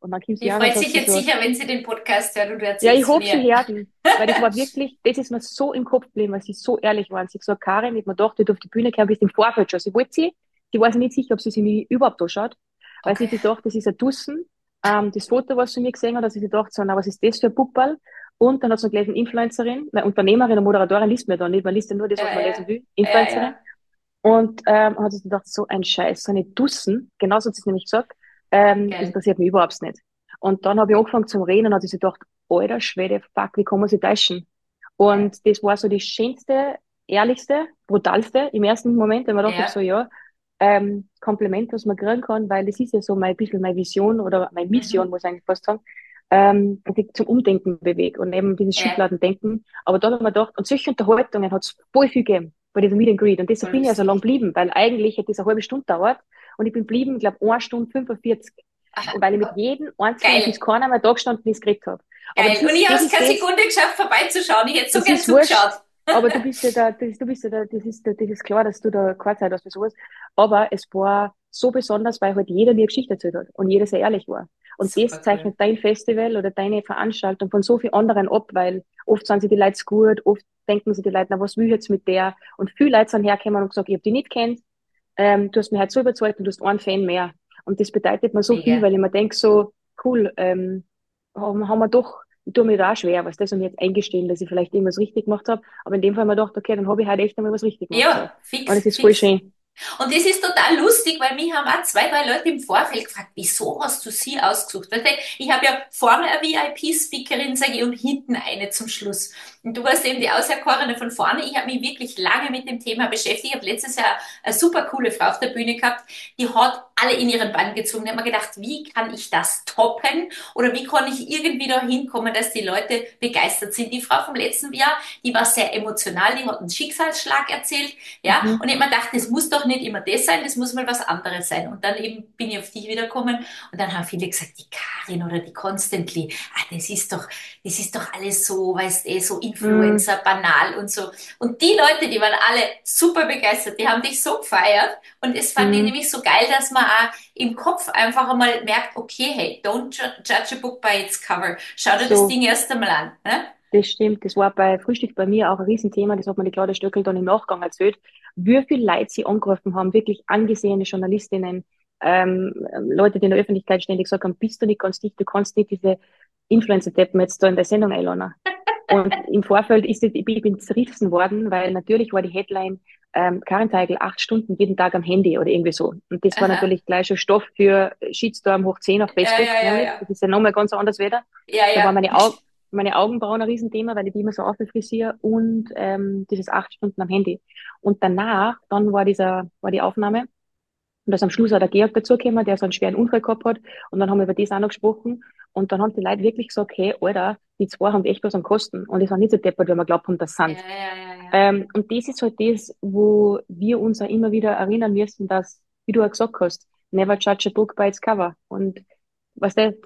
Und dann kommt sie Die an und freut sagt sich sie jetzt so, sicher, wenn sie den Podcast hört und du ja, ich erzählst von hoffe, ihr. sie hören, weil das war wirklich, das ist mir so im Kopf geblieben, weil sie so ehrlich waren. Sie hat gesagt, Karin, ich hab mir gedacht, du auf die Bühne kommen bist im Vorfeld schon. Sie wollte sie, sie war sich nicht sicher, ob sie sich mich überhaupt anschaut, weil sie Okay. sich gedacht, das ist ein Dussen. Ähm, das Foto, was sie mir gesehen hat, hat sie sich gedacht, so, na, was ist das für ein Pupperl? Und dann hat sie noch gelesen, Influencerin, weil Unternehmerin und Moderatorin liest man da nicht, man liest ja nur das, Ja, was man ja, lesen will, ja, Influencerin. ja. Und ähm, hat sich gedacht, so ein Scheiß, so eine Dussen, genauso hat sie es nämlich gesagt, ähm, das Geil. interessiert mich überhaupt nicht. Und dann habe ich angefangen zum Reden und hat sie sich gedacht, alter Schwede, fuck, wie kann man sich täuschen? Geil. Und das war so die schönste, ehrlichste, brutalste im ersten Moment, weil man dachte so, Ja. ja, ähm, Kompliment, was man kriegen kann, weil das ist ja so mein ein bisschen meine Vision oder meine Mission, Mhm. muss ich eigentlich fast sagen, ähm, die zum Umdenken bewegt und eben dieses Ja. Schubladendenken. Aber da habe ich mir gedacht, und solche Unterhaltungen hat es voll viel gegeben bei diesem Meet and Greet. Und deshalb Voll bin ich ja so lang lustig. geblieben, weil eigentlich hätte es eine halbe Stunde dauert und ich bin geblieben, ich glaube, eine Stunde fünfundvierzig. Aha. Und weil ich mit jedem einzelnen, bis Geil. keiner mehr da gestanden ist, geredet habe. Aber das Geil. Und ist, ich habe das es ist keine das, Sekunde geschafft, vorbeizuschauen. Ich hätte so das gern ist wurscht. zugeschaut. Aber du bist ja da, das, du bist ja da, das ist, das ist klar, dass du da keine Zeit hast für sowas. Aber es war so besonders, weil halt jeder mir eine Geschichte erzählt hat und jeder sehr ehrlich war. Und das Super cool. zeichnet dein Festival oder deine Veranstaltung von so vielen anderen ab, weil oft sind sie die Leute gut, oft denken sie die Leute, na, was will ich jetzt mit der? Und viele Leute sind hergekommen und gesagt, ich habe die nicht kennt, ähm, du hast mich halt so überzeugt und du hast einen Fan mehr. Und das bedeutet mir so viel, Mega. weil ich mir denke, so, cool, ähm, haben, haben wir doch, ich tue mir da auch schwer, was das und jetzt eingestehen, dass ich vielleicht irgendwas richtig gemacht habe. Aber in dem Fall habe ich mir gedacht, okay, dann habe ich halt echt einmal was richtig gemacht. So. Ja, Und fix, es ist voll fix. schön. Und das ist total lustig, weil mich haben auch zwei, drei Leute im Vorfeld gefragt, wieso hast du sie ausgesucht? Weil ich habe ja vorne eine V I P-Speakerin, sage ich, und hinten eine zum Schluss. Und du warst eben die Auserkorene von vorne. Ich habe mich wirklich lange mit dem Thema beschäftigt. Ich habe letztes Jahr eine super coole Frau auf der Bühne gehabt, die hat alle in ihren Bann gezogen. Die hat mir gedacht, wie kann ich das toppen? Oder wie kann ich irgendwie da hinkommen, dass die Leute begeistert sind? Die Frau vom letzten Jahr, die war sehr emotional, die hat einen Schicksalsschlag erzählt. Ja, Mhm. und ich hab mir gedacht, das muss doch nicht immer das sein, das muss mal was anderes sein. Und dann eben bin ich auf dich wiedergekommen und dann haben viele gesagt, die Karin oder die Constantly, ah, das ist doch, das ist doch alles so, weißt du, so Mhm. Influencer, banal und so. Und die Leute, die waren alle super begeistert, die haben dich so gefeiert und das fand ich Mhm. nämlich so geil, dass man auch im Kopf einfach einmal merkt, okay, hey, don't ju- judge a book by its cover. Schau dir das So, Ding erst einmal an. Ne? das stimmt. Das war bei Frühstück bei mir auch ein Riesenthema. Das hat mir die Claudia Stöckel dann im Nachgang erzählt. Wie viele Leute sie angerufen haben, wirklich angesehene Journalistinnen, ähm, Leute, die in der Öffentlichkeit ständig gesagt haben, bist du nicht ganz dicht, du kannst nicht diese Influencer-Deppen jetzt da in der Sendung einladen. Und im Vorfeld ist es, ich bin ich bin zerrissen worden, weil natürlich war die Headline, ähm, Karin Teigl acht Stunden jeden Tag am Handy oder irgendwie so. Und das war Aha. natürlich gleich schon Stoff für Shitstorm hoch zehn auf Ja, Facebook, ja, ja, nämlich. Das ja. ist ja nochmal ganz anders wieder. Ja, Da war ja. meine, Au meine Augenbrauen ein Riesenthema, weil ich die immer so aufgefrisiere und ähm, dieses acht Stunden am Handy. Und danach, dann war dieser, war die Aufnahme und da ist am Schluss auch der Georg dazugekommen, der so einen schweren Unfall gehabt hat. Und dann haben wir über das auch noch gesprochen. Und dann haben die Leute wirklich gesagt, hey, Alter, die zwei haben echt was am Kosten. Und die sind nicht so deppert, wie wir glaubt haben, das Ja, sind. ja, ja, ja. Ähm, und das ist halt das, wo wir uns auch immer wieder erinnern müssen, dass, wie du auch gesagt hast, never judge a book by its cover. Und was der,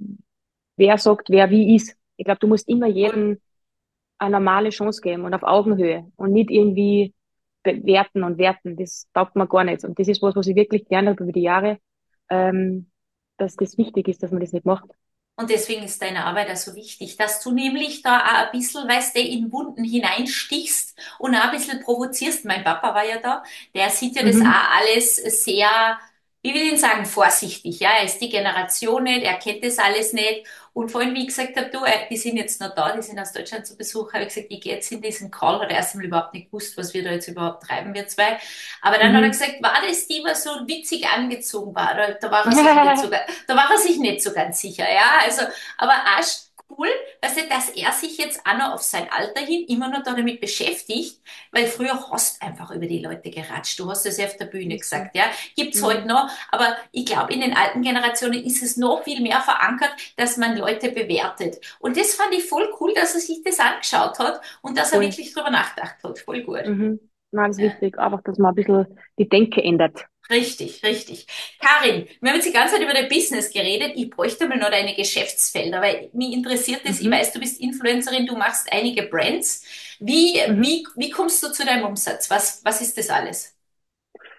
wer sagt, wer wie ist. Ich glaube, du musst immer Voll. jedem eine normale Chance geben und auf Augenhöhe und nicht irgendwie bewerten und werten. Das taugt mir gar nicht. Und das ist was, was ich wirklich gelernt habe über die Jahre, ähm, dass das wichtig ist, dass man das nicht macht. Und deswegen ist deine Arbeit auch so wichtig, dass du nämlich da auch ein bisschen, weißt du, in Wunden hineinstichst und auch ein bisschen provozierst. Mein Papa war ja da, der sieht ja das auch Mhm. alles sehr, wie will ich sagen, vorsichtig. Ja, er ist die Generation nicht, er kennt das alles nicht. Und vorhin, wie ich gesagt habe, du, äh, die sind jetzt noch da, die sind aus Deutschland zu Besuch, habe ich gesagt, ich gehe jetzt in diesen Call, hat er erst einmal überhaupt nicht gewusst, was wir da jetzt überhaupt treiben, wir zwei. Aber dann hat er Mhm. gesagt, war das die, was so witzig angezogen war? Da, da war er sich nicht so, ga- da war er sich nicht so ganz sicher, ja. Also, aber auch cool, weißt du, dass er sich jetzt auch noch auf sein Alter hin immer noch damit beschäftigt, weil früher hast einfach über die Leute geratscht. Du hast es ja auf der Bühne Ist so. gesagt, ja. Gibt's heute Mhm. noch, aber ich glaube, in den alten Generationen ist es noch viel mehr verankert, dass man Leute bewertet. Und das fand ich voll cool, dass er sich das angeschaut hat und dass er Voll. wirklich drüber nachgedacht hat. Voll gut. Mhm. Nein, das ist Ja. wichtig. Einfach, dass man ein bisschen die Denke ändert. Richtig, richtig. Karin, wir haben jetzt die ganze Zeit über dein Business geredet. Ich bräuchte mal noch deine Geschäftsfelder, weil mich interessiert das. Ich Mhm. weiß, du bist Influencerin, du machst einige Brands. Wie, Mhm. wie, wie kommst du zu deinem Umsatz? Was, was ist das alles?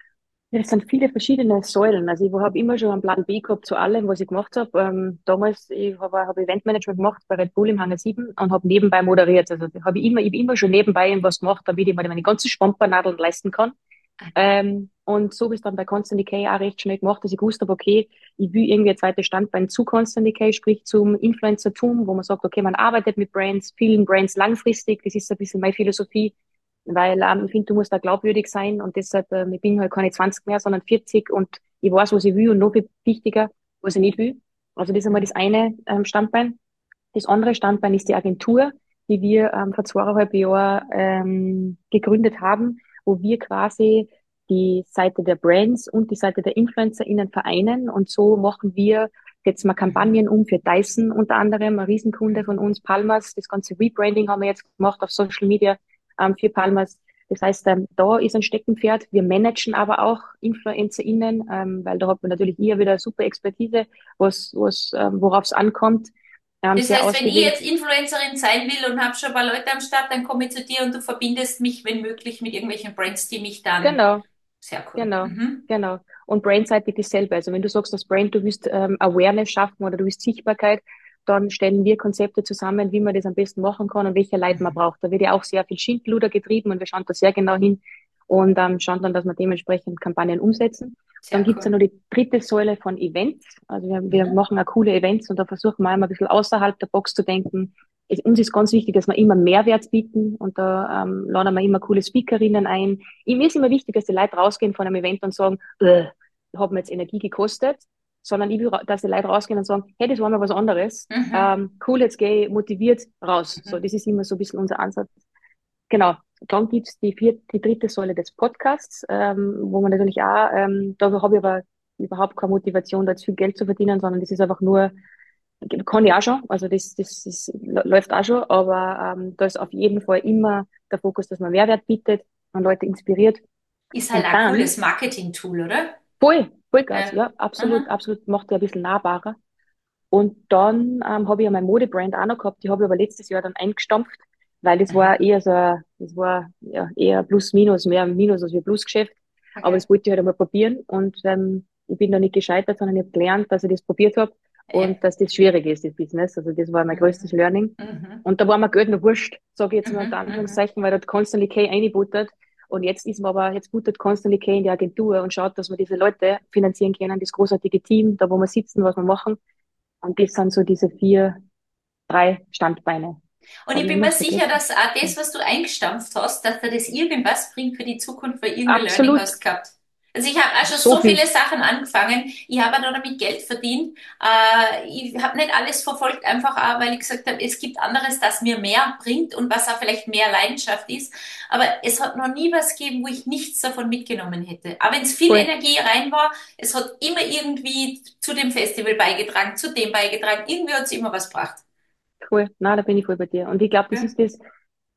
Ja, das sind viele verschiedene Säulen. Also ich habe immer schon einen Plan B gehabt zu allem, was ich gemacht habe. Ähm, damals, ich habe hab Eventmanagement gemacht bei Red Bull im Hangar sieben und habe nebenbei moderiert. Also habe ich immer, ich hab immer schon nebenbei was gemacht, damit ich mir meine ganzen Sponsornadeln leisten kann. Aha. Ähm, und so ist dann bei Constant Decay auch recht schnell gemacht, dass ich gewusst habe, okay, ich will irgendwie ein zweites Standbein zu Constant Decay, sprich zum Influencertum, wo man sagt, okay, man arbeitet mit Brands, vielen Brands langfristig. Das ist ein bisschen meine Philosophie, weil ähm, ich finde, du musst da glaubwürdig sein und deshalb, ähm, ich bin halt keine zwanzig mehr, sondern vierzig und ich weiß, was ich will und noch viel wichtiger, was ich nicht will. Also das ist einmal das eine ähm, Standbein. Das andere Standbein ist die Agentur, die wir ähm, vor zweieinhalb Jahren ähm, gegründet haben, wo wir quasi die Seite der Brands und die Seite der InfluencerInnen vereinen. Und so machen wir jetzt mal Mhm. Kampagnen um für Dyson unter anderem, ein Riesenkunde von uns, Palmas. Das ganze Rebranding haben wir jetzt gemacht auf Social Media ähm, für Palmas. Das heißt, ähm, da ist ein Steckenpferd. Wir managen aber auch InfluencerInnen, ähm, weil da hat man natürlich eher wieder super Expertise, was, was, ähm, worauf es ankommt, ähm, Das sehr heißt, wenn ich ausgewählt. jetzt Influencerin sein will und habe schon ein paar Leute am Start, dann komme ich zu dir und du verbindest mich, wenn möglich, mit irgendwelchen Brands, die mich dann. Genau, Sehr cool. genau, Mhm. genau. Und brandseitig dasselbe. Also wenn du sagst, als Brand, du willst ähm, Awareness schaffen oder du willst Sichtbarkeit, dann stellen wir Konzepte zusammen, wie man das am besten machen kann und welche Leute man Mhm. braucht. Da wird ja auch sehr viel Schindluder getrieben und wir schauen da sehr genau hin und ähm, schauen dann, dass wir dementsprechend Kampagnen umsetzen. Dann Sehr gibt's ja cool. noch die dritte Säule von Events. Also wir, wir Mhm. machen auch coole Events und da versuchen wir immer ein bisschen außerhalb der Box zu denken. Es, uns ist ganz wichtig, dass wir immer Mehrwert bieten und da ähm, laden wir immer coole Speakerinnen ein. Ich, mir ist immer wichtig, dass die Leute rausgehen von einem Event und sagen, äh, hat mir jetzt Energie gekostet, sondern ich will, dass die Leute rausgehen und sagen, hey, das war mal was anderes. Mhm. Ähm, cool, jetzt gehe ich motiviert raus. So, Mhm. das ist immer so ein bisschen unser Ansatz. Genau. Dann gibt's die vierte, die dritte Säule des Podcasts, ähm, wo man natürlich auch, ähm, da habe ich aber überhaupt keine Motivation, da jetzt viel Geld zu verdienen, sondern das ist einfach nur, kann ich auch schon, also das, das, das läuft auch schon, aber ähm, da ist auf jeden Fall immer der Fokus, dass man Mehrwert bietet und Leute inspiriert. Ist halt Und auch ein dann cooles Marketing-Tool, oder? voll, Vollgas, Ja. ja, absolut, Mhm. absolut, macht ja ein bisschen nahbarer. Und dann ähm, habe ich ja meine Modebrand auch noch gehabt, die habe ich aber letztes Jahr dann eingestampft, weil das war Mhm. eher so, das war ja eher plus minus, mehr Minus als wie Plusgeschäft. Aber Okay. das wollte ich halt einmal probieren und ähm, ich bin da nicht gescheitert, sondern ich habe gelernt, dass ich das probiert habe Ja. und dass das schwierig ist, das Business. Also das war mein größtes Mhm. Learning. Mhm. Und da war mir Geld noch wurscht, sage ich jetzt mal unter Mhm. Mhm. Anführungszeichen, weil dort Constantly K eingebuttert. Und jetzt ist man aber, jetzt buttet Constantly K in die Agentur und schaut, dass wir diese Leute finanzieren können, das großartige Team, da wo wir sitzen, was wir machen. Und das sind so diese vier, drei Standbeine. Und Habe ich ich bin mir irgendwas sicher, vergessen? dass auch das, was du eingestampft hast, dass dir das irgendwas bringt für die Zukunft, weil irgendein Learning Absolut. hast gehabt. Also ich habe auch schon So so viele viel. Sachen angefangen. Ich habe auch noch damit Geld verdient. Äh, ich habe nicht alles verfolgt, einfach auch, weil ich gesagt habe, es gibt anderes, das mir mehr bringt und was auch vielleicht mehr Leidenschaft ist. Aber es hat noch nie was gegeben, wo ich nichts davon mitgenommen hätte. Aber wenn es viel Voll, Energie rein war, es hat immer irgendwie zu dem Festival beigetragen, zu dem beigetragen. Irgendwie hat es immer was gebracht. voll. Na, da bin ich voll bei dir. Und ich glaube, das Ja, ist das,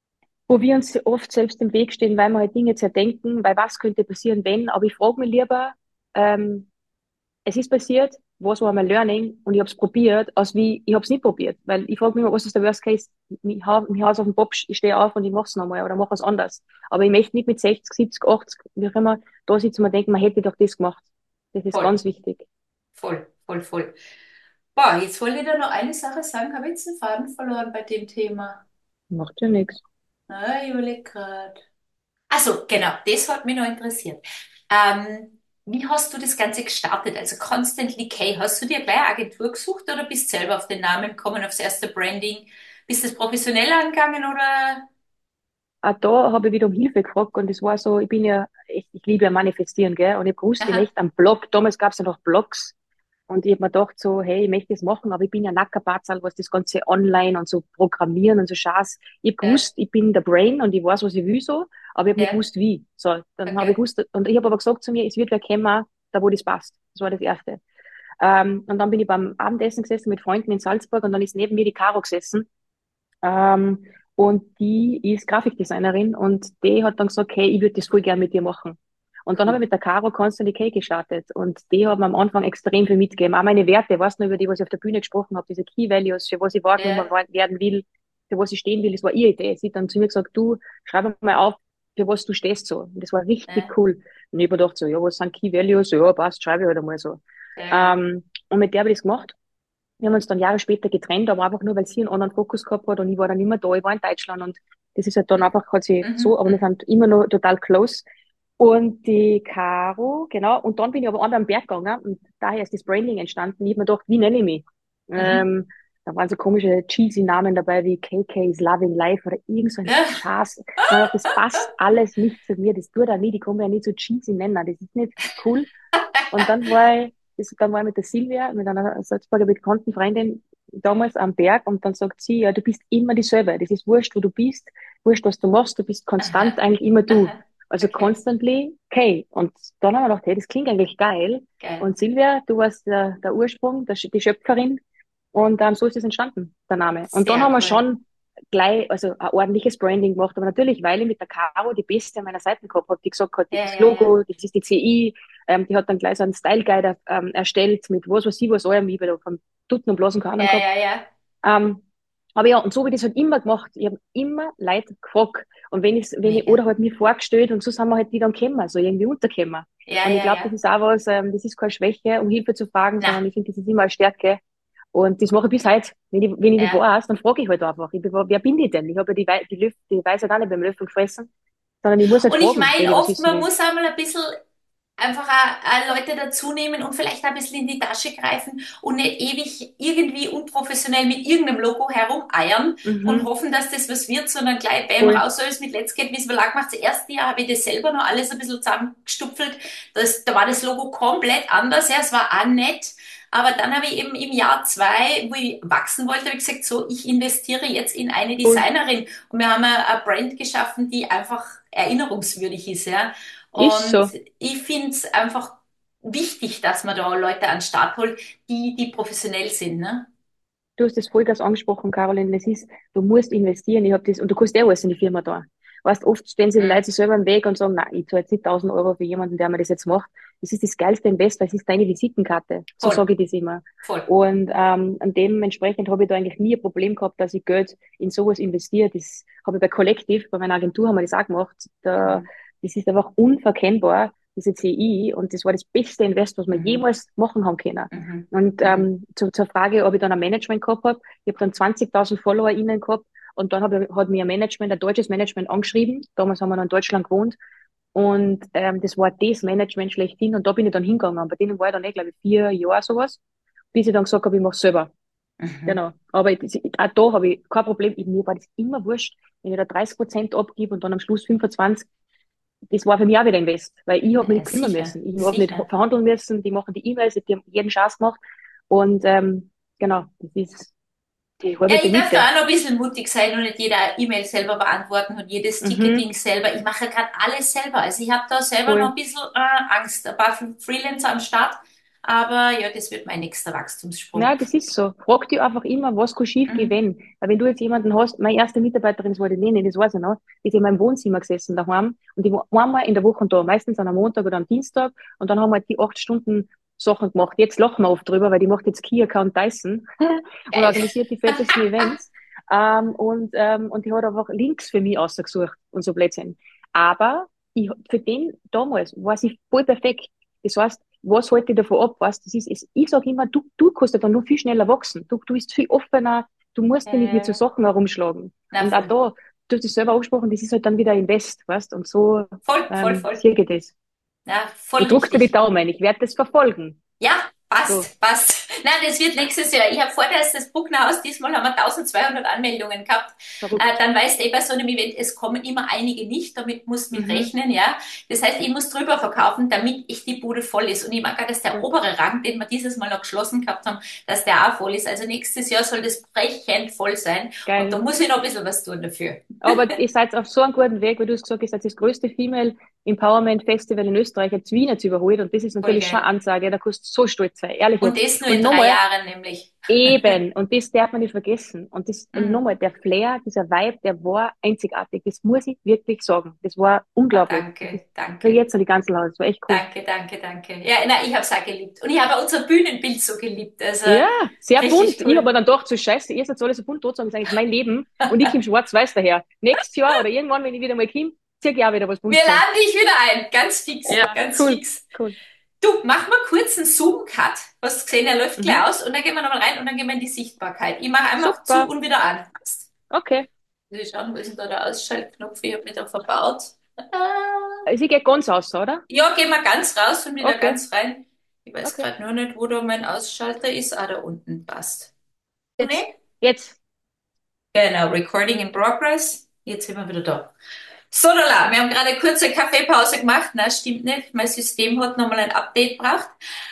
wo wir uns oft selbst im Weg stehen, weil wir halt Dinge zerdenken, weil was könnte passieren, wenn. Aber ich frage mich lieber, ähm, es ist passiert, was war mein Learning und ich habe es probiert, als wie ich habe es nicht probiert. Weil ich frage mich immer, was ist der Worst Case? Ich hau mich Haus auf den Bob, ich stehe auf und ich mache es nochmal oder mache was anderes. Aber ich möchte nicht mit sechzig, siebzig, achtzig, wie auch immer, da sitzen und mir denken, man hätte doch das gemacht. Das ist voll. ganz wichtig. Voll, voll, voll. Boah, jetzt wollte ich dir noch eine Sache sagen. Habe ich jetzt den Faden verloren bei dem Thema? Macht ja nichts. Ah, ich überlege gerade. Also, genau, das hat mich noch interessiert. Ähm, wie hast du das Ganze gestartet? Also Constantly K, hast du dir gleich eine Agentur gesucht oder bist selber auf den Namen gekommen, aufs erste Branding? Bist du das professionell angegangen oder? Auch da habe ich wieder um Hilfe gefragt und es war so, ich bin ja, echt, ich liebe ja manifestieren, gell, und ich hab gewusst, ich Aha, möchte einen Blog, damals gab es ja noch Blogs und ich habe mir gedacht so, hey, ich möchte das machen, aber ich bin ja Nackerbatzal, was das ganze Online und so Programmieren und so Schaß. Ich hab ja, gewusst, ich bin der Brain und ich weiß, was ich will so, aber ich habe nicht ja, gewusst, wie. So, dann habe ich okay, gewusst, und ich habe aber gesagt zu mir, es wird wer kommen, da wo das passt. Das war das Erste. Ähm, und dann bin ich beim Abendessen gesessen mit Freunden in Salzburg und dann ist neben mir die Caro gesessen ähm, und die ist Grafikdesignerin und die hat dann gesagt, hey, ich würde das voll gern mit dir machen. Und dann habe ich cool. mit der Caro Constantly K gestartet und die hat mir am Anfang extrem viel mitgegeben. Auch meine Werte, weißt du, über die, was ich auf der Bühne gesprochen habe, diese Key Values, für was ich wahrgenommen Ja, werden will, für was ich stehen will, das war ihre Idee. Sie hat dann zu mir gesagt, du, schreib mal auf, für was du stehst so. Und das war richtig Ja, cool. Und ich hab mir gedacht so, ja, was sind Key Values? So, ja, passt, schreibe ich halt einmal so. sehr gut. Ähm, und mit der habe ich das gemacht. Wir haben uns dann Jahre später getrennt, aber einfach nur, weil sie einen anderen Fokus gehabt hat und ich war dann immer da, ich war in Deutschland und das ist halt dann einfach, hat sie so, Mhm, aber wir mhm. sind immer noch total close. Und die Caro, genau, und dann bin ich aber an den Berg gegangen und daher ist das Branding entstanden. Ich hab mir gedacht, wie nenne ich mich? Mhm. Ähm, da waren so komische cheesy Namen dabei wie K K's Loving Life oder irgend so ein Ja. Schatz. Und ich dachte, das passt alles nicht zu mir, das tut auch nicht, ich kann mich ja nicht so cheesy nennen, das ist nicht cool. Und dann war ich, das, dann war ich mit der Silvia, mit einer Salzburger bekannten Freundin, damals am Berg und dann sagt sie, ja, du bist immer dieselbe. Das ist wurscht, wo du bist, wurscht, was du machst, du bist konstant Aha, eigentlich immer du. aha. Also Okay, constantly, okay. Und dann haben wir gedacht, hey, das klingt eigentlich geil. geil. Und Silvia, du warst der, der Ursprung, der, die Schöpferin. Und ähm, so ist es entstanden, der Name. Und dann Sehr haben wir cool. schon gleich, also ein ordentliches Branding gemacht. Aber natürlich, weil ich mit der Caro die beste an meiner Seite gehabt habe, die gesagt hat, das Ja, ist das ja, ja. Logo, das ist die C I, ähm, die hat dann gleich so einen Style Guide ähm, erstellt mit was weiß ich, was allem, ich habe vom Tutten und Blasen keine Ahnung Ja, gehabt. ja, ja. Ähm, aber ja, und so habe ich das halt immer gemacht. Ich habe immer Leute gefragt. Und wenn ich, wenn ich, Mega. oder halt mir vorgestellt und so sind wir halt die dann gekommen, so irgendwie untergekommen. Ja, Und ich ja, glaube, das ja. ist auch was, ähm, das ist keine Schwäche, um Hilfe zu fragen, Na, sondern ich finde, das ist immer eine Stärke. Und das mache ich bis heute. Wenn ich, wenn ich nicht ja. weiß, dann frage ich halt einfach. Ich, bin- wer bin ich denn? Ich habe ja die, Wei- die, Löf, die Weisheit auch nicht beim Löffel gefressen, sondern ich muss halt Und ich fragen, wenn meine, ich was oft, wissen man will. muss einmal ein bisschen einfach auch, auch Leute dazu nehmen und vielleicht auch ein bisschen in die Tasche greifen und nicht ewig irgendwie unprofessionell mit irgendeinem Logo herumeiern und Mhm, hoffen, dass das was wird, sondern gleich bam voll. raus, so ist mit Let's Get Visible Lag gemacht. Das erste Jahr habe ich das selber noch alles ein bisschen zusammengestupfelt. Das, da war das Logo komplett anders. Ja, es war auch nett. Aber dann habe ich eben im Jahr zwei, wo ich wachsen wollte, habe ich gesagt, so, ich investiere jetzt in eine Voll. Designerin. Und wir haben eine, eine Brand geschaffen, die einfach erinnerungswürdig ist, ja. Ist Und so. ich finde es einfach wichtig, dass man da Leute an den Start holt, die, die professionell sind, ne? Du hast das Vollgas angesprochen, Caroline. Das ist, du musst investieren. Ich hab das, und du kannst eh alles in die Firma da. Weißt, oft stehen sich die Mhm. Leute sich selber im Weg und sagen, nein, ich zahle jetzt nicht tausend Euro für jemanden, der mir das jetzt macht. Das ist das geilste Invest, weil es ist deine Visitenkarte. So Voll, sage ich das immer. voll. Und ähm, an dementsprechend habe ich da eigentlich nie ein Problem gehabt, dass ich Geld in sowas investiere. Das habe ich bei Collective, bei meiner Agentur haben wir das auch gemacht. Da, Mhm. das ist einfach unverkennbar, diese C I. Und das war das beste Invest, was wir Mhm. jemals machen haben können. Mhm. Und Mhm. ähm, zu, zur Frage, ob ich dann ein Management gehabt habe, ich habe dann zwanzigtausend Follower innen gehabt und dann hab ich, hat mir ein Management, ein deutsches Management angeschrieben. Damals haben wir noch in Deutschland gewohnt und ähm, das war das Management schlechthin und da bin ich dann hingegangen. Und bei denen war ich dann eh, glaube ich, vier Jahre sowas, bis ich dann gesagt habe, ich mache selber. Mhm. Genau. Aber ich, auch da habe ich kein Problem. Ich, mir war das immer wurscht, wenn ich da dreißig Prozent abgebe und dann am Schluss fünfundzwanzig. Das war für mich auch wieder Invest, weil ich habe mich Ja, nicht kümmern sicher, müssen. Ich habe nicht sicher. verhandeln müssen, die machen die E-Mails, die haben jeden Schatz gemacht. Und ähm, genau, das ist die Ja, halbe ich darf da Miete. auch noch ein bisschen mutig sein und nicht jeder E-Mail selber beantworten und jedes Mhm, Ticketing selber. Ich mache gerade alles selber. Also ich habe da selber noch voll. ein bisschen äh, Angst. Ein paar Freelancer am Start. Aber ja, das wird mein nächster Wachstumssprung. Na, das ist so. Frag dich einfach immer, was kann schief gehen, Mhm. wenn. Weil wenn du jetzt jemanden hast, meine erste Mitarbeiterin, das war die Nene, das weiß ich noch, die ist in meinem Wohnzimmer gesessen daheim und die war einmal in der Woche da, meistens an einem Montag oder am Dienstag und dann haben wir halt die acht Stunden Sachen gemacht. Jetzt lachen wir oft drüber, weil die macht jetzt Key Account Dyson und Geil. organisiert die fettesten Events. Ähm, und, ähm, und die hat einfach Links für mich ausgesucht und so Blödsinn. Aber ich, für den damals war sie voll perfekt. Das heißt, was halte ich davon ab? Weißt, das ist, ist, ich sage immer, du, du kannst ja dann nur viel schneller wachsen. Du, du bist viel offener, du musst dich nicht mit so Äh, Sachen herumschlagen. na Und auch voll. da, du hast es selber angesprochen, das ist halt dann wieder Invest, weißt? Und so Voll, voll, ähm, voll. sehe ich das. Ja, Ich voll drücke dir die wichtig. Daumen, ich werde das verfolgen. Ja, So. passt, passt. Nein, das wird nächstes Jahr. Ich habe vor, dass das Bruckner Haus, diesmal haben wir eintausendzweihundert Anmeldungen gehabt. Äh, Verrückt. dann weißt du eh bei so einem Event, es kommen immer einige nicht, damit musst du mit Mhm. rechnen, ja. Das heißt, ich muss drüber verkaufen, damit ich die Bude voll ist. Und ich mag auch, dass der Voll. obere Rang, den wir dieses Mal noch geschlossen gehabt haben, dass der auch voll ist. Also nächstes Jahr soll das brechend voll sein. Und da Geil. muss ich noch ein bisschen was tun dafür. Aber ihr seid auf so einem guten Weg, weil du hast gesagt, ihr seid das größte Female Empowerment Festival in Österreich, jetzt Wien jetzt überholt. Und das ist Voll natürlich schon geil. eine Ansage. Da kannst du so stolz sein, ehrlich Und jetzt. das nur in Und drei nochmal, Jahren nämlich. eben, und das darf man nicht vergessen. Und das, und Mhm. nochmal, der Flair, dieser Vibe, der war einzigartig. Das muss ich wirklich sagen. Das war Ah, unglaublich. Das ist, danke, krieg ich danke. jetzt noch die ganze Haus. Das war echt cool. Danke, danke, danke. Ja, nein, ich habe es auch geliebt. Und ich habe auch unser Bühnenbild so geliebt. Also Ja, sehr bunt. richtig Ich habe cool. mir dann gedacht, so scheiße, ihr seid alle so bunt, trotzdem ist eigentlich mein Leben und ich komme schwarz-weiß daher. Nächstes Jahr oder irgendwann, wenn ich wieder mal komme, zieh ich auch wieder was Wir Buntes an. laden dich wieder ein. Ganz fix, Ja, ganz cool, fix. cool. Du, mach mal kurz einen Zoom-Cut. Hast gesehen, er läuft gleich Mhm. aus und dann gehen wir nochmal rein und dann gehen wir in die Sichtbarkeit. Ich mache einfach zu Super, und wieder an. okay. Wir schauen, wo ist denn da der Ausschaltknopf? Ich habe mich da verbaut. Ah. Sie geht ganz aus, oder? Ja, gehen wir ganz raus und wieder Okay, ganz rein. Ich weiß okay. gerade nur nicht, wo da mein Ausschalter ist. Ah, da unten passt. Du Jetzt, nicht? jetzt. Genau, Recording in Progress. Jetzt sind wir wieder da. So, lala, wir haben gerade eine kurze Kaffeepause gemacht. Na, stimmt nicht. Mein System hat nochmal ein Update gebraucht.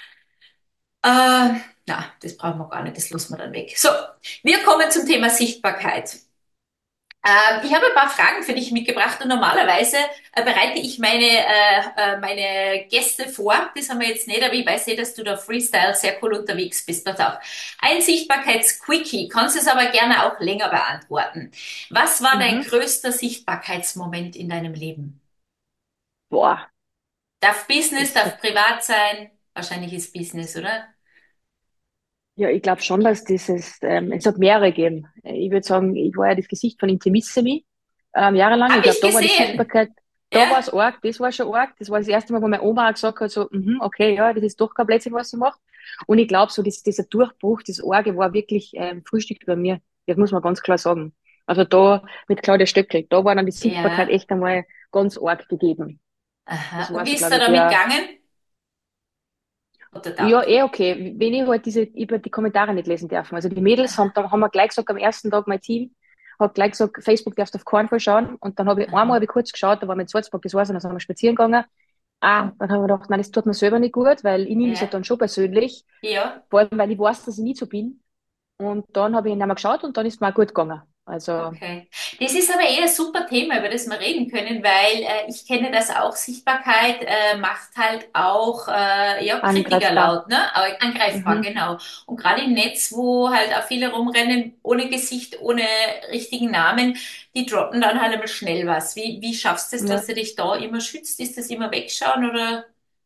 Äh, na, das brauchen wir gar nicht. Das lassen wir dann weg. So, wir kommen zum Thema Sichtbarkeit. Ähm, ich habe ein paar Fragen für dich mitgebracht und normalerweise äh, bereite ich meine, äh, äh, meine Gäste vor. Das haben wir jetzt nicht, aber ich weiß eh, dass du da Freestyle sehr cool unterwegs bist. Pass auf. Ein Sichtbarkeits-Quickie. Kannst es aber gerne auch länger beantworten. Was war dein Mhm. größter Sichtbarkeitsmoment in deinem Leben? Boah, Darf Business, das, darf privat sein? Wahrscheinlich ist Business, oder? ja, ich glaube schon, dass dieses, ähm, es hat mehrere gegeben. Ich würde sagen, ich war ja das Gesicht von Intimissimi, ähm, jahrelang. Ich Habe glaube, ich da war die gesehen. Sichtbarkeit, da Ja? war es arg, das war schon arg. Das war das erste Mal, wo meine Oma auch gesagt hat, so, mhm, okay, ja, das ist doch kein Blödsinn, was sie macht. Und ich glaube, so das, dieser Durchbruch, das Arge war wirklich ähm, Frühstück bei mir. Das muss man ganz klar sagen. Also da mit Claudia Stöckel, da war dann die Sichtbarkeit Ja. echt einmal ganz arg gegeben. Das Aha. Und war wie so, ist da glaube ich, damit der, gegangen? Oder ja, taugt? eh okay. Wenn ich halt diese, über die Kommentare nicht lesen dürfen. Also die Mädels haben, Aha. da haben wir gleich gesagt, am ersten Tag mein Team hat gleich gesagt, Facebook darfst du auf keinen Fall schauen. Und dann habe ich einmal Aha. hab ich kurz geschaut, da war mein Salzburg, das war's, und dann sind wir spazieren gegangen. Ah, dann haben wir gedacht, nein, das tut mir selber nicht gut, weil ich nehme es halt Ja. dann schon persönlich. Ja. Vor allem, weil ich weiß, dass ich nie so bin. Und dann habe ich ihn einmal geschaut und dann ist es mir auch gut gegangen. Also, Okay. Das ist aber eher ein super Thema, über das wir reden können, weil äh, ich kenne das auch. Sichtbarkeit äh, macht halt auch äh, ja, Kritiker angreifbar. laut, ne? Aber angreifbar, Mhm. genau. Und gerade im Netz, wo halt auch viele rumrennen, ohne Gesicht, ohne richtigen Namen, die droppen dann halt einmal schnell was. Wie, wie schaffst du es, dass Ja. du dich da immer schützt? Ist das immer wegschauen oder?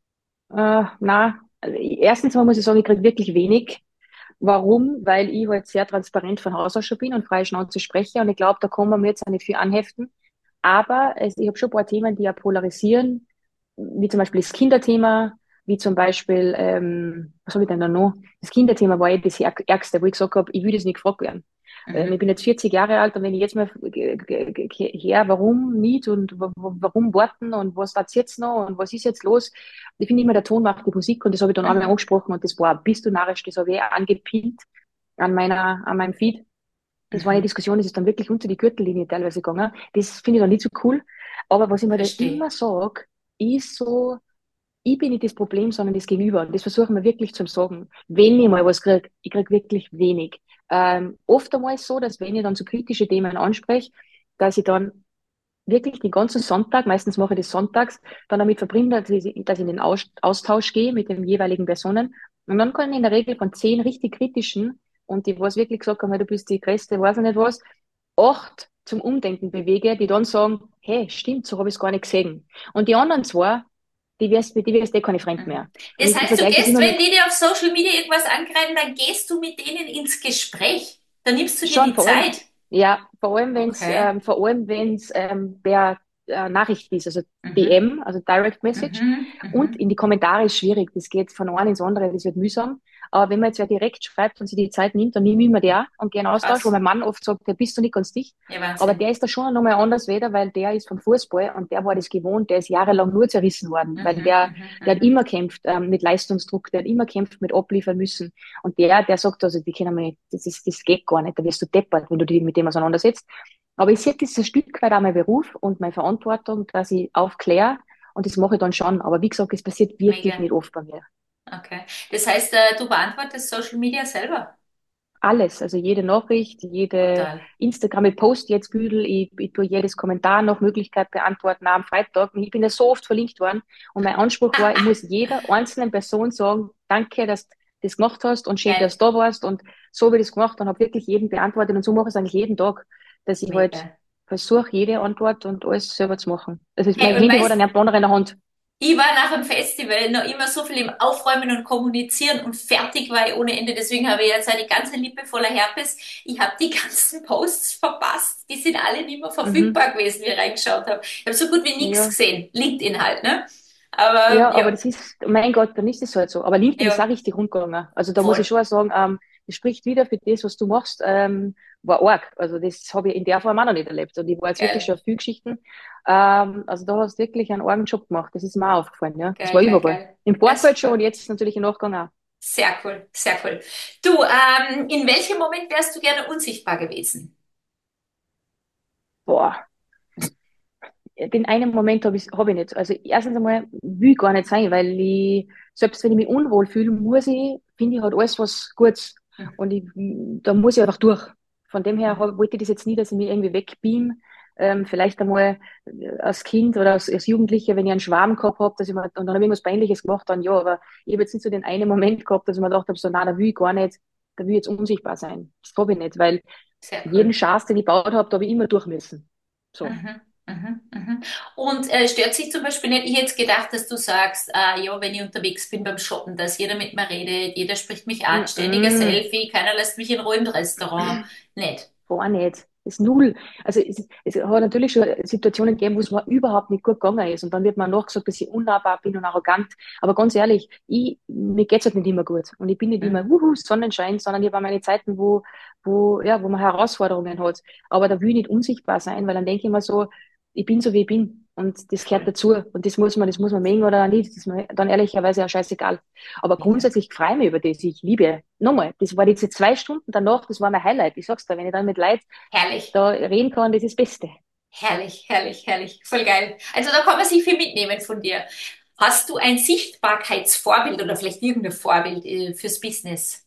Äh, na, also ich- erstens mal muss ich sagen, ich kriege wirklich wenig. Warum? Weil ich halt sehr transparent von Haus aus schon bin und frei Schnauze spreche. Und ich glaube, da kann man mir jetzt auch nicht viel anheften. Aber es, ich habe schon ein paar Themen, die ja polarisieren, wie zum Beispiel das Kinderthema, wie zum Beispiel, ähm, was habe ich denn da noch? Das Kinderthema war eh das Ärg- Ärgste, wo ich gesagt habe, ich will das nicht gefragt werden. Ähm, ich Mhm. bin jetzt vierzig Jahre alt und wenn ich jetzt mal g- g- g- her, warum nicht und wa- wa- warum warten und was da jetzt noch und was ist jetzt los? Ich finde immer, der Ton macht die Musik und das habe ich dann einmal Mhm. angesprochen und das war, bist du narrisch, das habe ich auch angepinnt an meiner, an meinem Feed. Das war eine Mhm. Diskussion, das ist dann wirklich unter die Gürtellinie teilweise gegangen. Das finde ich dann nicht so cool. Aber was ich mir da Verstehe. immer sage, ist so, ich bin nicht das Problem, sondern das Gegenüber. Und das versuchen wir wirklich zu sagen. Wenn ich mal was kriege, ich kriege wirklich wenig. Ähm, oft einmal so, dass wenn ich dann so kritische Themen anspreche, dass ich dann wirklich den ganzen Sonntag, meistens mache ich das sonntags, dann damit verbringe, dass ich, dass ich in den Aus Austausch gehe mit den jeweiligen Personen. Und dann kann ich in der Regel von zehn richtig kritischen und die, was wirklich gesagt haben, hey, du bist die Größte, weiß ich nicht was, acht zum Umdenken bewege, die dann sagen, hey, stimmt, so habe ich es gar nicht gesehen. Und die anderen zwei, die wirst, die wirst eh keine Freund Mhm. mehr. Und Das ich, ich heißt, du vergleiche das gehst, immer wenn mit, die dir auf Social Media irgendwas ankreiden, dann gehst du mit denen ins Gespräch. Dann nimmst du dir schon die vor allem, Zeit. ja, vor allem, wenn es, Okay. ähm, vor allem, wenn es ähm, per äh, Nachricht ist, also Mhm. D M, also Direct Message. Mhm. Und Mhm. in die Kommentare ist schwierig. Das geht von einem ins andere, das wird mühsam. Aber wenn man jetzt wer direkt schreibt und sich die Zeit nimmt, dann nehme ich mir der und gehe in Austausch, wo Krass. mein Mann oft sagt, der bist du nicht ganz dicht. Ja, Aber Wahnsinn. der ist da schon nochmal anders wieder, weil der ist vom Fußball und der war das gewohnt, der ist jahrelang nur zerrissen worden, weil Mhm. der, Mhm. der hat Mhm. immer kämpft ähm, mit Leistungsdruck, der hat immer kämpft mit abliefern müssen. Und der, der sagt also, die können wir nicht, das ist, das geht gar nicht, da wirst du deppert, wenn du dich mit dem auseinandersetzt. Aber ich sehe, das ist ein Stück weit auch mein Beruf und meine Verantwortung, dass ich aufkläre und das mache ich dann schon. Aber wie gesagt, es passiert wirklich Mega. nicht oft bei mir. Okay. Das heißt, äh, du beantwortest Social Media selber. Alles, also jede Nachricht, jede Brutal. Instagram, ich poste jetzt Büdel, ich, ich tue jedes Kommentar nach Möglichkeit beantworten, auch am Freitag. Und ich bin ja so oft verlinkt worden. Und mein Anspruch war, ich muss jeder einzelnen Person sagen, danke, dass du das gemacht hast und schön, dass Geil. du da warst. Und so wie ich das gemacht und habe wirklich jeden beantwortet. Und so mache ich es eigentlich jeden Tag, dass ich halt Mega. versuche, jede Antwort und alles selber zu machen. Also mein Hey, und Handy hat weißt, einen Planer in der Hand. Ich war nach dem Festival noch immer so viel im Aufräumen und Kommunizieren und fertig war ich ohne Ende. Deswegen habe ich jetzt eine ganze Lippe voller Herpes. Ich habe die ganzen Posts verpasst. Die sind alle nicht mehr Mhm. verfügbar gewesen, wie ich reingeschaut habe. Ich habe so gut wie nichts Ja. gesehen. LinkedIn halt, ne? Aber Ja, ja, aber das ist, mein Gott, dann ist es halt so. Aber LinkedIn ist auch ja, richtig rundgegangen. Also da muss ich voll. schon sagen, ähm, das spricht wieder für das, was du machst, ähm, war arg. Also das habe ich in der Form auch noch nicht erlebt. Und ich war jetzt wirklich Geil, schon auf viele Geschichten. Ähm, also da hast du wirklich einen argen Job gemacht. Das ist mir auch aufgefallen, ja. Das geil, war geil, überall. geil. Im Ja, Vorfeld schon und super. jetzt natürlich im Nachgang auch. Sehr cool, sehr cool. Du, ähm, in welchem Moment wärst du gerne unsichtbar gewesen? Boah, den einen Moment habe ich, hab ich nicht. Also erstens einmal will ich gar nicht sein, weil ich, selbst wenn ich mich unwohl fühle, muss ich, finde ich, hat alles was Gutes. Mhm, Und ich, da muss ich einfach durch. Von dem her mhm, hab, wollte ich das jetzt nie, dass ich mich irgendwie wegbeam. Ähm, vielleicht einmal äh, als Kind oder als, als Jugendlicher, wenn ich einen Schwarm gehabt habe, dass ich mir, und dann habe ich irgendwas Peinliches gemacht, dann ja, aber ich habe jetzt nicht so den einen Moment gehabt, dass ich mir gedacht habe, so, nein, da will ich gar nicht, da will ich jetzt unsichtbar sein. Das habe ich nicht, weil sehr jeden cool. Schatz, den ich gebaut habe, da habe ich immer durch müssen. So. Mhm, mhm, mhm. Und äh, stört sich zum Beispiel nicht, ich hätte gedacht, dass du sagst, äh, ja, wenn ich unterwegs bin beim Shoppen, dass jeder mit mir redet, jeder spricht mich an, Mm ständiger -mm. Selfie, keiner lässt mich in Ruhe im Restaurant. Nicht. Gar nicht. Das ist null. Also es, es hat natürlich schon Situationen gegeben, wo es mir überhaupt nicht gut gegangen ist. Und dann wird man nachgesagt, dass ich unnahbar bin und arrogant. Aber ganz ehrlich, ich, mir geht's halt nicht immer gut. Und ich bin nicht immer Mhm, wuhu, Sonnenschein, sondern ich habe auch meine Zeiten, wo, wo, ja, wo man Herausforderungen hat. Aber da will ich nicht unsichtbar sein, weil dann denke ich mir so, ich bin so, wie ich bin. Und das gehört voll. dazu. Und das muss man, das muss man mögen oder nicht. Das ist mir dann ehrlicherweise auch scheißegal. Aber Mega. grundsätzlich freue ich mich über das. Ich liebe. Nochmal, das war diese zwei Stunden danach, das war mein Highlight. Ich sag's dir, wenn ich dann mit Leuten Herrlich. da reden kann, das ist das Beste. Herrlich, herrlich, herrlich. Voll geil. Also da kann man sich viel mitnehmen von dir. Hast du ein Sichtbarkeitsvorbild oder vielleicht irgendein Vorbild äh, fürs Business?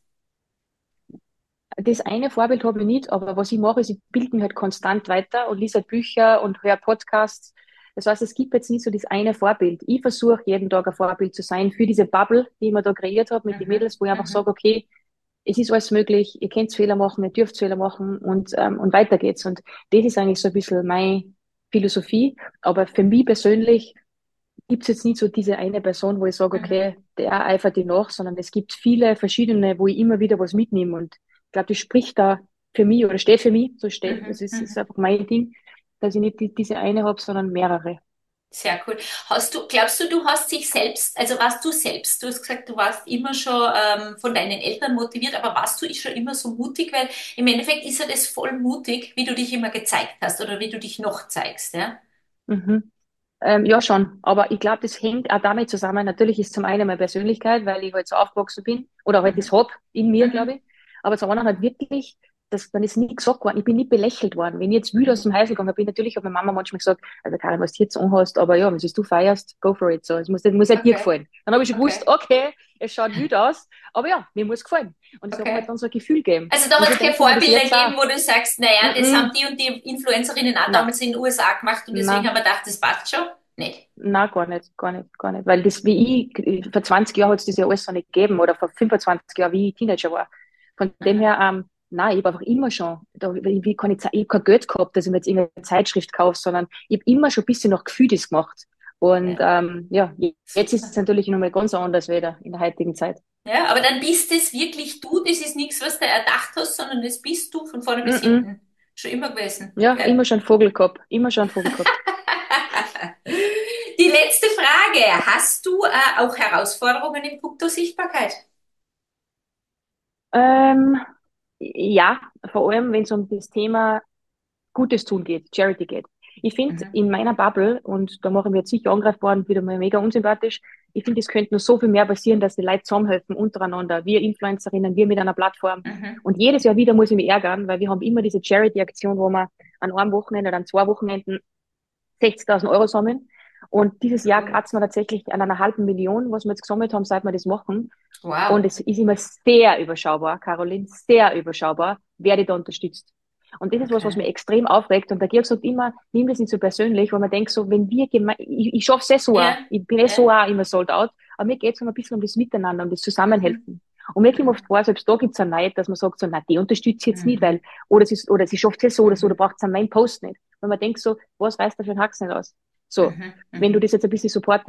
Das eine Vorbild habe ich nicht, aber was ich mache, ist, ich bilde mich halt konstant weiter und lese halt Bücher und höre Podcasts. Das heißt, es gibt jetzt nicht so das eine Vorbild. Ich versuche jeden Tag ein Vorbild zu sein für diese Bubble, die ich mir da kreiert habe mit den Mhm, Mädels, wo ich einfach mhm, sage, okay, es ist alles möglich, ihr könnt Fehler machen, ihr dürft Fehler machen und, ähm, und weiter geht's. Und das ist eigentlich so ein bisschen meine Philosophie. Aber für mich persönlich gibt's jetzt nicht so diese eine Person, wo ich sage, mhm, okay, der eifert die nach, sondern es gibt viele verschiedene, wo ich immer wieder was mitnehme. Und ich glaube, das spricht da für mich oder steht für mich, so steht, mhm, das ist, ist mhm. einfach mein Ding, dass ich nicht die, diese eine habe, sondern mehrere. Sehr cool. Hast du, glaubst du, du hast dich selbst, also warst du selbst, du hast gesagt, du warst immer schon ähm, von deinen Eltern motiviert, aber warst du schon immer so mutig? Weil im Endeffekt ist ja das voll mutig, wie du dich immer gezeigt hast oder wie du dich noch zeigst, ja? Mhm. Ähm, ja, schon. Aber ich glaube, das hängt auch damit zusammen. Natürlich ist zum einen meine Persönlichkeit, weil ich halt so aufgewachsen bin oder halt das Mhm. hab in mir, glaube Mhm. ich. Aber zum anderen halt wirklich, das, dann ist nie gesagt worden. Ich bin nicht belächelt worden. Wenn ich jetzt wieder aus dem Mhm. Haus gegangen bin, natürlich hat meine Mama manchmal gesagt, also Karin, was du jetzt anhast, aber ja, wenn es du feierst, go for it. So, es muss, nicht- muss halt dir Okay, gefallen. Dann habe ich schon gewusst, okay, okay, es schaut wild aus, aber ja, mir muss gefallen. Und es hat mir halt okay. dann so ein Gefühl gegeben. Also da Und hat so es keine denke ich mir das Vorbilder jetzt auch. gegeben, wo du sagst, naja, Mm das haben -mm, die und die Influencerinnen auch na, damals in den U S A gemacht und deswegen na. haben wir gedacht, das passt schon. Nicht. Na, gar nicht, gar nicht, gar nicht. Weil das, wie ich, vor zwanzig Jahren hat es das ja alles noch nicht gegeben oder vor fünfundzwanzig Jahren, wie ich Teenager war. Von dem Mhm. her, ähm, nein, ich habe einfach immer schon, da, ich, wie kann ich, ich habe kein Geld gehabt, dass ich mir jetzt irgendeine Zeitschrift kaufe, sondern ich habe immer schon ein bisschen nach Gefühl das gemacht. Und Ja, ähm, ja, jetzt ist es super. natürlich nochmal ganz anders wieder in der heutigen Zeit. Ja, aber dann bist es wirklich du, das ist nichts, was du erdacht hast, sondern das bist du von vorne Mm bis -mm. hinten. Schon immer gewesen. Ja, immer Geil. schon Vogel gehabt, immer schon Vogel gehabt. Die letzte Frage. Hast du äh, auch Herausforderungen in puncto Sichtbarkeit? Ähm, ja, vor allem, wenn es um das Thema Gutes tun geht, Charity geht. Ich finde, Mhm. in meiner Bubble, und da machen wir jetzt sicher angreifbar und wieder mal mega unsympathisch, ich finde, es könnte noch so viel mehr passieren, dass die Leute zusammenhelfen untereinander, wir Influencerinnen, wir mit einer Plattform. Mhm. Und jedes Jahr wieder muss ich mich ärgern, weil wir haben immer diese Charity-Aktion, wo wir an einem Wochenende oder an zwei Wochenenden sechzigtausend Euro sammeln. Und dieses Jahr Cool. kratzen wir tatsächlich an einer halben Million, was wir jetzt gesammelt haben, seit wir das machen. Und Wow. es ist immer sehr überschaubar, Caroline, sehr überschaubar, wer dich da unterstützt. Und das ist was, was Okay. mich extrem aufregt. Und der Georg sagt immer, nimm das nicht so persönlich, weil man denkt so, wenn wir gemein, ich, ich schaff's eh so auch, Ja. ich bin eh so Ja. auch immer sold out, aber mir geht's um ein bisschen um das Miteinander, um das Mhm. Zusammenhelfen. Und mir kommt Mhm. oft vor, selbst da gibt's einen Neid, dass man sagt so, na, die unterstützt jetzt nicht, weil, Mhm. oder sie, oder sie schafft es so oder so, da Mhm. braucht's an meinen Post nicht. Weil man denkt so, was reißt da für ein Haxen aus? So, Mhm. wenn du Mhm. das jetzt ein bisschen supportest.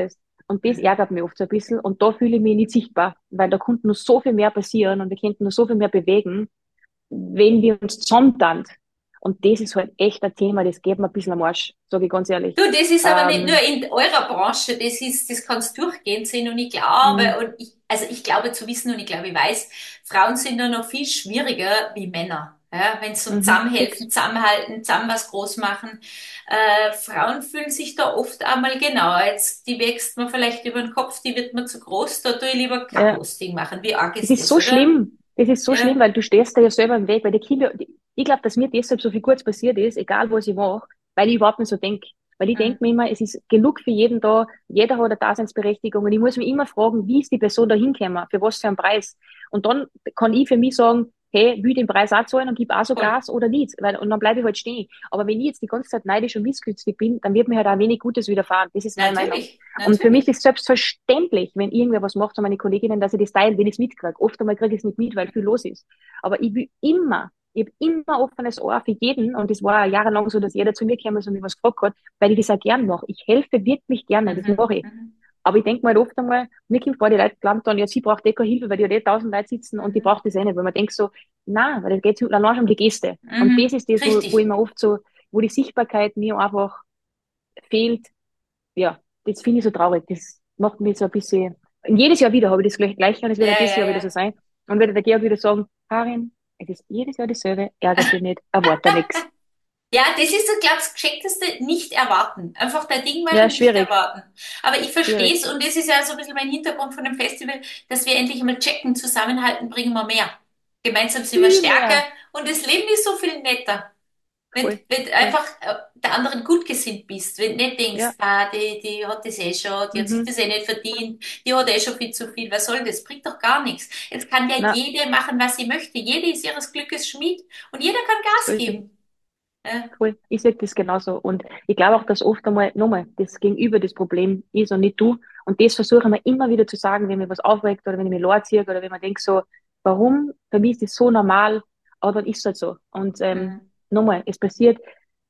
Und das Mhm. ärgert mich oft so ein bisschen. Und da fühle ich mich nicht sichtbar, weil da könnte noch so viel mehr passieren und wir könnten noch so viel mehr bewegen, wenn wir uns zusammentun. Und das ist halt echt ein Thema, das geht mir ein bisschen am Arsch, sage ich ganz ehrlich. Du, das ist aber nicht nur Ähm, in eurer Branche, das ist, das kann es durchgehend sein und ich mh, glaube, und ich, also ich glaube zu wissen und ich glaube, ich weiß, Frauen sind da noch viel schwieriger wie Männer. Ja, wenn sie so mhm, zusammenhelfen, fix. zusammenhalten, zusammen was groß machen. Äh, Frauen fühlen sich da oft einmal genauer. Jetzt, die wächst man vielleicht über den Kopf, die wird mir zu groß, da tue ich lieber kein Ja. Posting machen. Wie arg Das ist ist das, so oder? schlimm. Das ist so schlimm, Ja, weil du stehst da ja selber im Weg, weil die Kinder, ich glaube, dass mir deshalb so viel Gutes passiert ist, egal was ich mache, weil ich überhaupt nicht so denke. Weil ich mhm. denke mir immer, es ist genug für jeden da, jeder hat eine Daseinsberechtigung und ich muss mich immer fragen, wie ist die Person da hingekommen, für was für einen Preis. Und dann kann ich für mich sagen, hey, will ich den Preis auch zahlen und gib auch so Voll. Gas oder nicht, weil, und dann bleibe ich halt stehen. Aber wenn ich jetzt die ganze Zeit neidisch und missgünstig bin, dann wird mir halt auch wenig Gutes widerfahren. Das ist meine Meinung. Natürlich, Und für mich natürlich. ist selbstverständlich, wenn irgendwer was macht, so meine Kolleginnen, dass ich das teile, wenn ich es mitkriege. Oft einmal kriege ich es nicht mit, weil viel los ist. Aber ich will immer, ich habe immer offenes Ohr für jeden. Und das war jahrelang so, dass jeder zu mir käme und mir was gefragt hat, weil ich das auch gern mache. Ich helfe wirklich gerne, das Mhm. mache ich. Mhm. Aber ich denke mir halt oft einmal, mir kommt vor, die Leute glauben dann, ja, sie braucht eh keine Hilfe, weil die hat eh tausend Leute sitzen und die Mhm. braucht das eh nicht. Weil man denkt so, nein, weil das geht allein schon um die Geste. Und das Mhm. ist das, wo, wo ich Richtig. mir oft so, wo die Sichtbarkeit mir einfach fehlt. Ja, das finde ich so traurig. Das macht mich so ein bisschen. Und jedes Jahr wieder habe ich das gleich- Gleiche und es wird auch Ja, dieses ja, Jahr wieder so ja. sein. Und wird der Georg wieder sagen, Karin, es ist jedes Jahr dasselbe, ärgert dich nicht, erwarte nichts. Ja, das ist, so, glaube ich, das Geschenkteste, nicht erwarten. Einfach dein Ding Ja, machen, nicht schwierig, erwarten. Aber ich verstehe schwierig. es und das ist ja so ein bisschen mein Hintergrund von dem Festival, dass wir endlich einmal checken, zusammenhalten, bringen wir mehr. Gemeinsam sind wir Viel stärker mehr. und das Leben ist so viel netter. Wenn, Voll, wenn du voll. einfach äh, der anderen gut gesinnt bist, wenn du nicht denkst, Ja, ah, die, die hat das eh schon, die hat sich mhm. das eh nicht verdient, die hat eh schon viel zu viel, was soll das? Bringt doch gar nichts. Jetzt kann ja Na, jede machen, was sie möchte. Jede ist ihres Glückes Schmied und jeder kann so Gas ist es. geben. Ja. Voll. Ich sehe das genauso. Und ich glaube auch, dass oft einmal, nochmal, das Gegenüber das Problem ist und nicht du. Und das versuche ich mir immer wieder zu sagen, wenn mir was aufregt oder wenn ich mich leid ziehe oder wenn man denkt so, warum? Für mich ist das so normal, aber dann ist es halt so. Und ähm, Mhm. nochmal, es passiert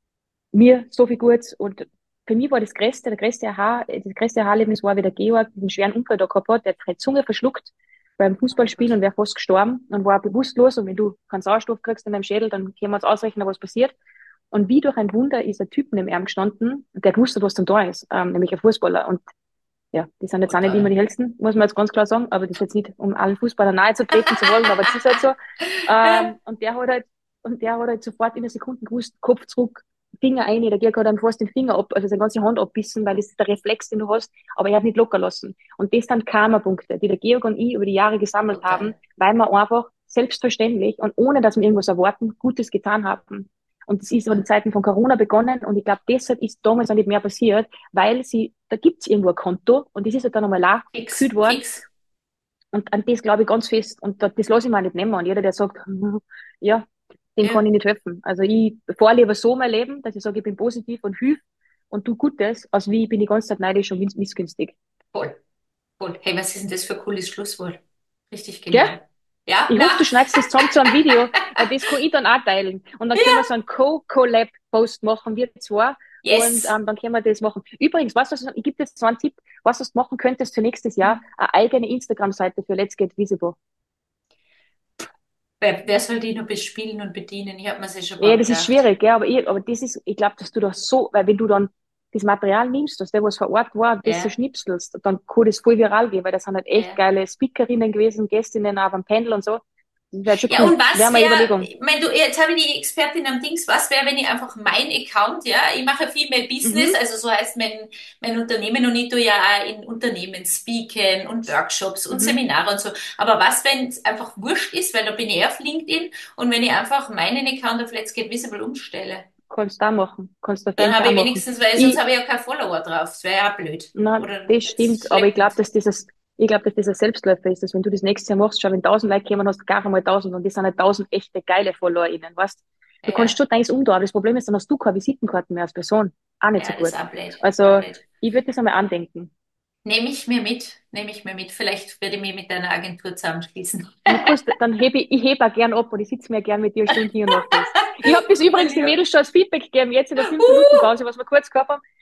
mir so viel Gutes. Und für mich war das größte, der größte Aha, das größte Aha-Erlebnis war, wie der Georg diesen schweren Unfall da gehabt hat. Der hat seine Zunge verschluckt beim Oh mein Fußballspielen Gott. und wäre fast gestorben und war bewusstlos. Und wenn du keinen Sauerstoff kriegst in deinem Schädel, dann können wir uns ausrechnen, was passiert. Und wie durch ein Wunder ist ein Typ neben ihm gestanden, der gewusst hat, was dann da ist, ähm, nämlich ein Fußballer. Und ja, die sind jetzt auch nicht immer Brutal. die hellsten, muss man jetzt ganz klar sagen, aber das ist jetzt nicht, um allen Fußballern nahe zu treten zu wollen, aber das ist halt so. Ähm, und der hat halt, und der hat halt sofort in der Sekunde gewusst, Kopf zurück, Finger ein, der Georg hat ihm fast den Finger ab, also seine ganze Hand abbissen, weil das ist der Reflex, den du hast, aber er hat nicht locker lassen. Und das sind Karma-Punkte, die der Georg und ich über die Jahre gesammelt haben, Brutal. weil wir einfach selbstverständlich und ohne dass wir irgendwas erwarten, Gutes getan haben. Und das ist aber in Super. Zeiten von Corona begonnen und ich glaube, deshalb ist damals auch nicht mehr passiert, weil sie, da gibt's irgendwo ein Konto und das ist halt dann einmal auch Fix. geführt worden Fix. und an das glaube ich ganz fest und das, das lasse ich mir auch nicht nehmen und jeder, der sagt, ja, dem kann Ja. ich nicht helfen. Also ich fahre lieber so mein Leben, dass ich sage, ich bin positiv und hilf und tu Gutes, als wie ich bin die ganze Zeit neidisch und miss- missgünstig. Voll. Voll. Hey, was ist denn das für ein cooles Schlusswort? Richtig Gell? genial. Ja, Ich na. hoffe, du schneidest das zusammen zu einem Video, weil das kann ich dann auch teilen. Und dann können wir Ja. so einen Co-Collab-Post machen, wir zwei. Und Yes. ähm, dann können wir das machen. Übrigens, was du, ich gebe dir jetzt so einen Tipp, was du machen könntest für nächstes Jahr, Hm. eine eigene Instagram-Seite für Let's Get Visible. Wer, wer soll die nur bespielen und bedienen? Ich habe mir das ja schon Ja, mal das ist gedacht. schwierig, gell, aber ich, aber das ist, ich glaube, dass du das so, weil wenn du dann das Material nimmst, dass der, was vor Ort war, das so Ja. schnipselst, dann kann das voll viral gehen, weil das sind halt echt Ja. geile Speakerinnen gewesen, Gästinnen auch am Panel und so. Das wäre schon Ja, cool. und was Wäre mal eine wäre, Überlegung. ich mein, du, jetzt habe ich die Expertin am Dings, was wäre, wenn ich einfach mein Account, ja, ich mache Female Business, Mhm, also so heißt mein, mein Unternehmen und ich tue ja auch in Unternehmen speaken und Workshops und mhm. Seminare und so. Aber was, wenn es einfach wurscht ist, weil da bin ich eher auf LinkedIn und wenn ich einfach meinen Account auf Let's Get Visible umstelle, Kannst du auch machen. Kannst du auf dann jeden habe Fall ich auch machen. wenigstens, weil sonst Ich, habe ich ja keine Follower drauf, das wäre ja auch blöd. na, Oder das jetzt stimmt, aber ich glaube, schleppend. dass dieses, ich glaube, dass das ein Selbstläufer ist, dass wenn du das nächste Jahr machst, schau, wenn tausend Leute kommen, hast du gar einmal tausend und das sind halt tausend echte geile FollowerInnen, weißt? Du kannst Ja, schon deins umtun, aber das Problem ist, dann hast du keine Visitenkarten mehr als Person. Auch nicht so ja, das gut. ist auch blöd, auch Also, blöd. ich würde das einmal andenken. Nehme ich mir mit, nehme ich mir mit. Vielleicht werde ich mich mit deiner Agentur zusammenschließen. Und du kannst, dann hebe ich, ich hebe auch gern ab und ich sitze mir gern mit dir eine Stunde hier und mache das. Ich habe das Voll übrigens den lieb. Mädels schon als Feedback gegeben, jetzt in der fünf Minuten Uh, Pause, was wir kurz gehabt haben.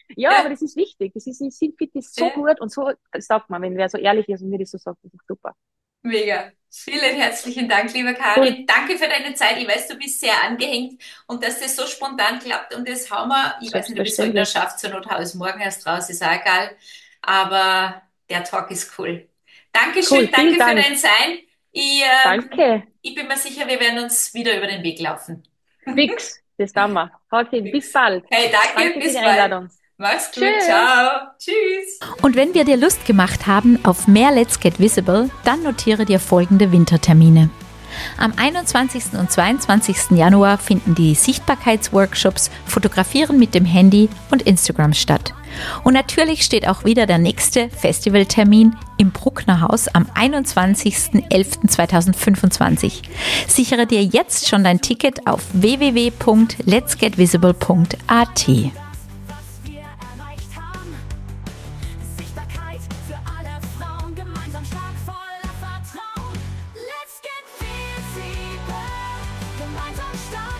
Ja, Ja. aber das ist wichtig. Das ist, Sinfit ist so Ja. gut und so, sagt man, wenn wer so ehrlich ist und mir das so sagt, das ist super. Mega. Vielen herzlichen Dank, lieber Cool. Karin. Danke für deine Zeit. Ich weiß, du bist sehr angehängt und dass das so spontan klappt und das hauen wir. Ich weiß nicht, ob ich es heute noch Selbstverständlich. schaffe, zur Not hau ich es morgen erst raus, ist auch egal. Aber der Talk ist cool. Dankeschön, Cool, danke vielen für Dank. dein Sein. Ich, ähm, Danke. ich bin mir sicher, wir werden uns wieder über den Weg laufen. Fix. Das tun wir. Haut hin. Bis Fix. bald. Hey, danke, Danke für bis die bald. Einladung. Mach's gut, Tschüss. ciao. Tschüss. Und wenn wir dir Lust gemacht haben auf mehr Let's Get Visible, dann notiere dir folgende Wintertermine. Am einundzwanzigsten und zweiundzwanzigsten Januar finden die Sichtbarkeitsworkshops Fotografieren mit dem Handy und Instagram statt. Und natürlich steht auch wieder der nächste Festivaltermin im Bruckner Haus am einundzwanzigsten elften zweitausendfünfundzwanzig. Sichere dir jetzt schon dein Ticket auf w w w punkt lets get visible punkt a t. wir erreicht haben. Sichtbarkeit für alle Frauen, gemeinsam stark, voller Vertrauen. Let's get visible, gemeinsam stark.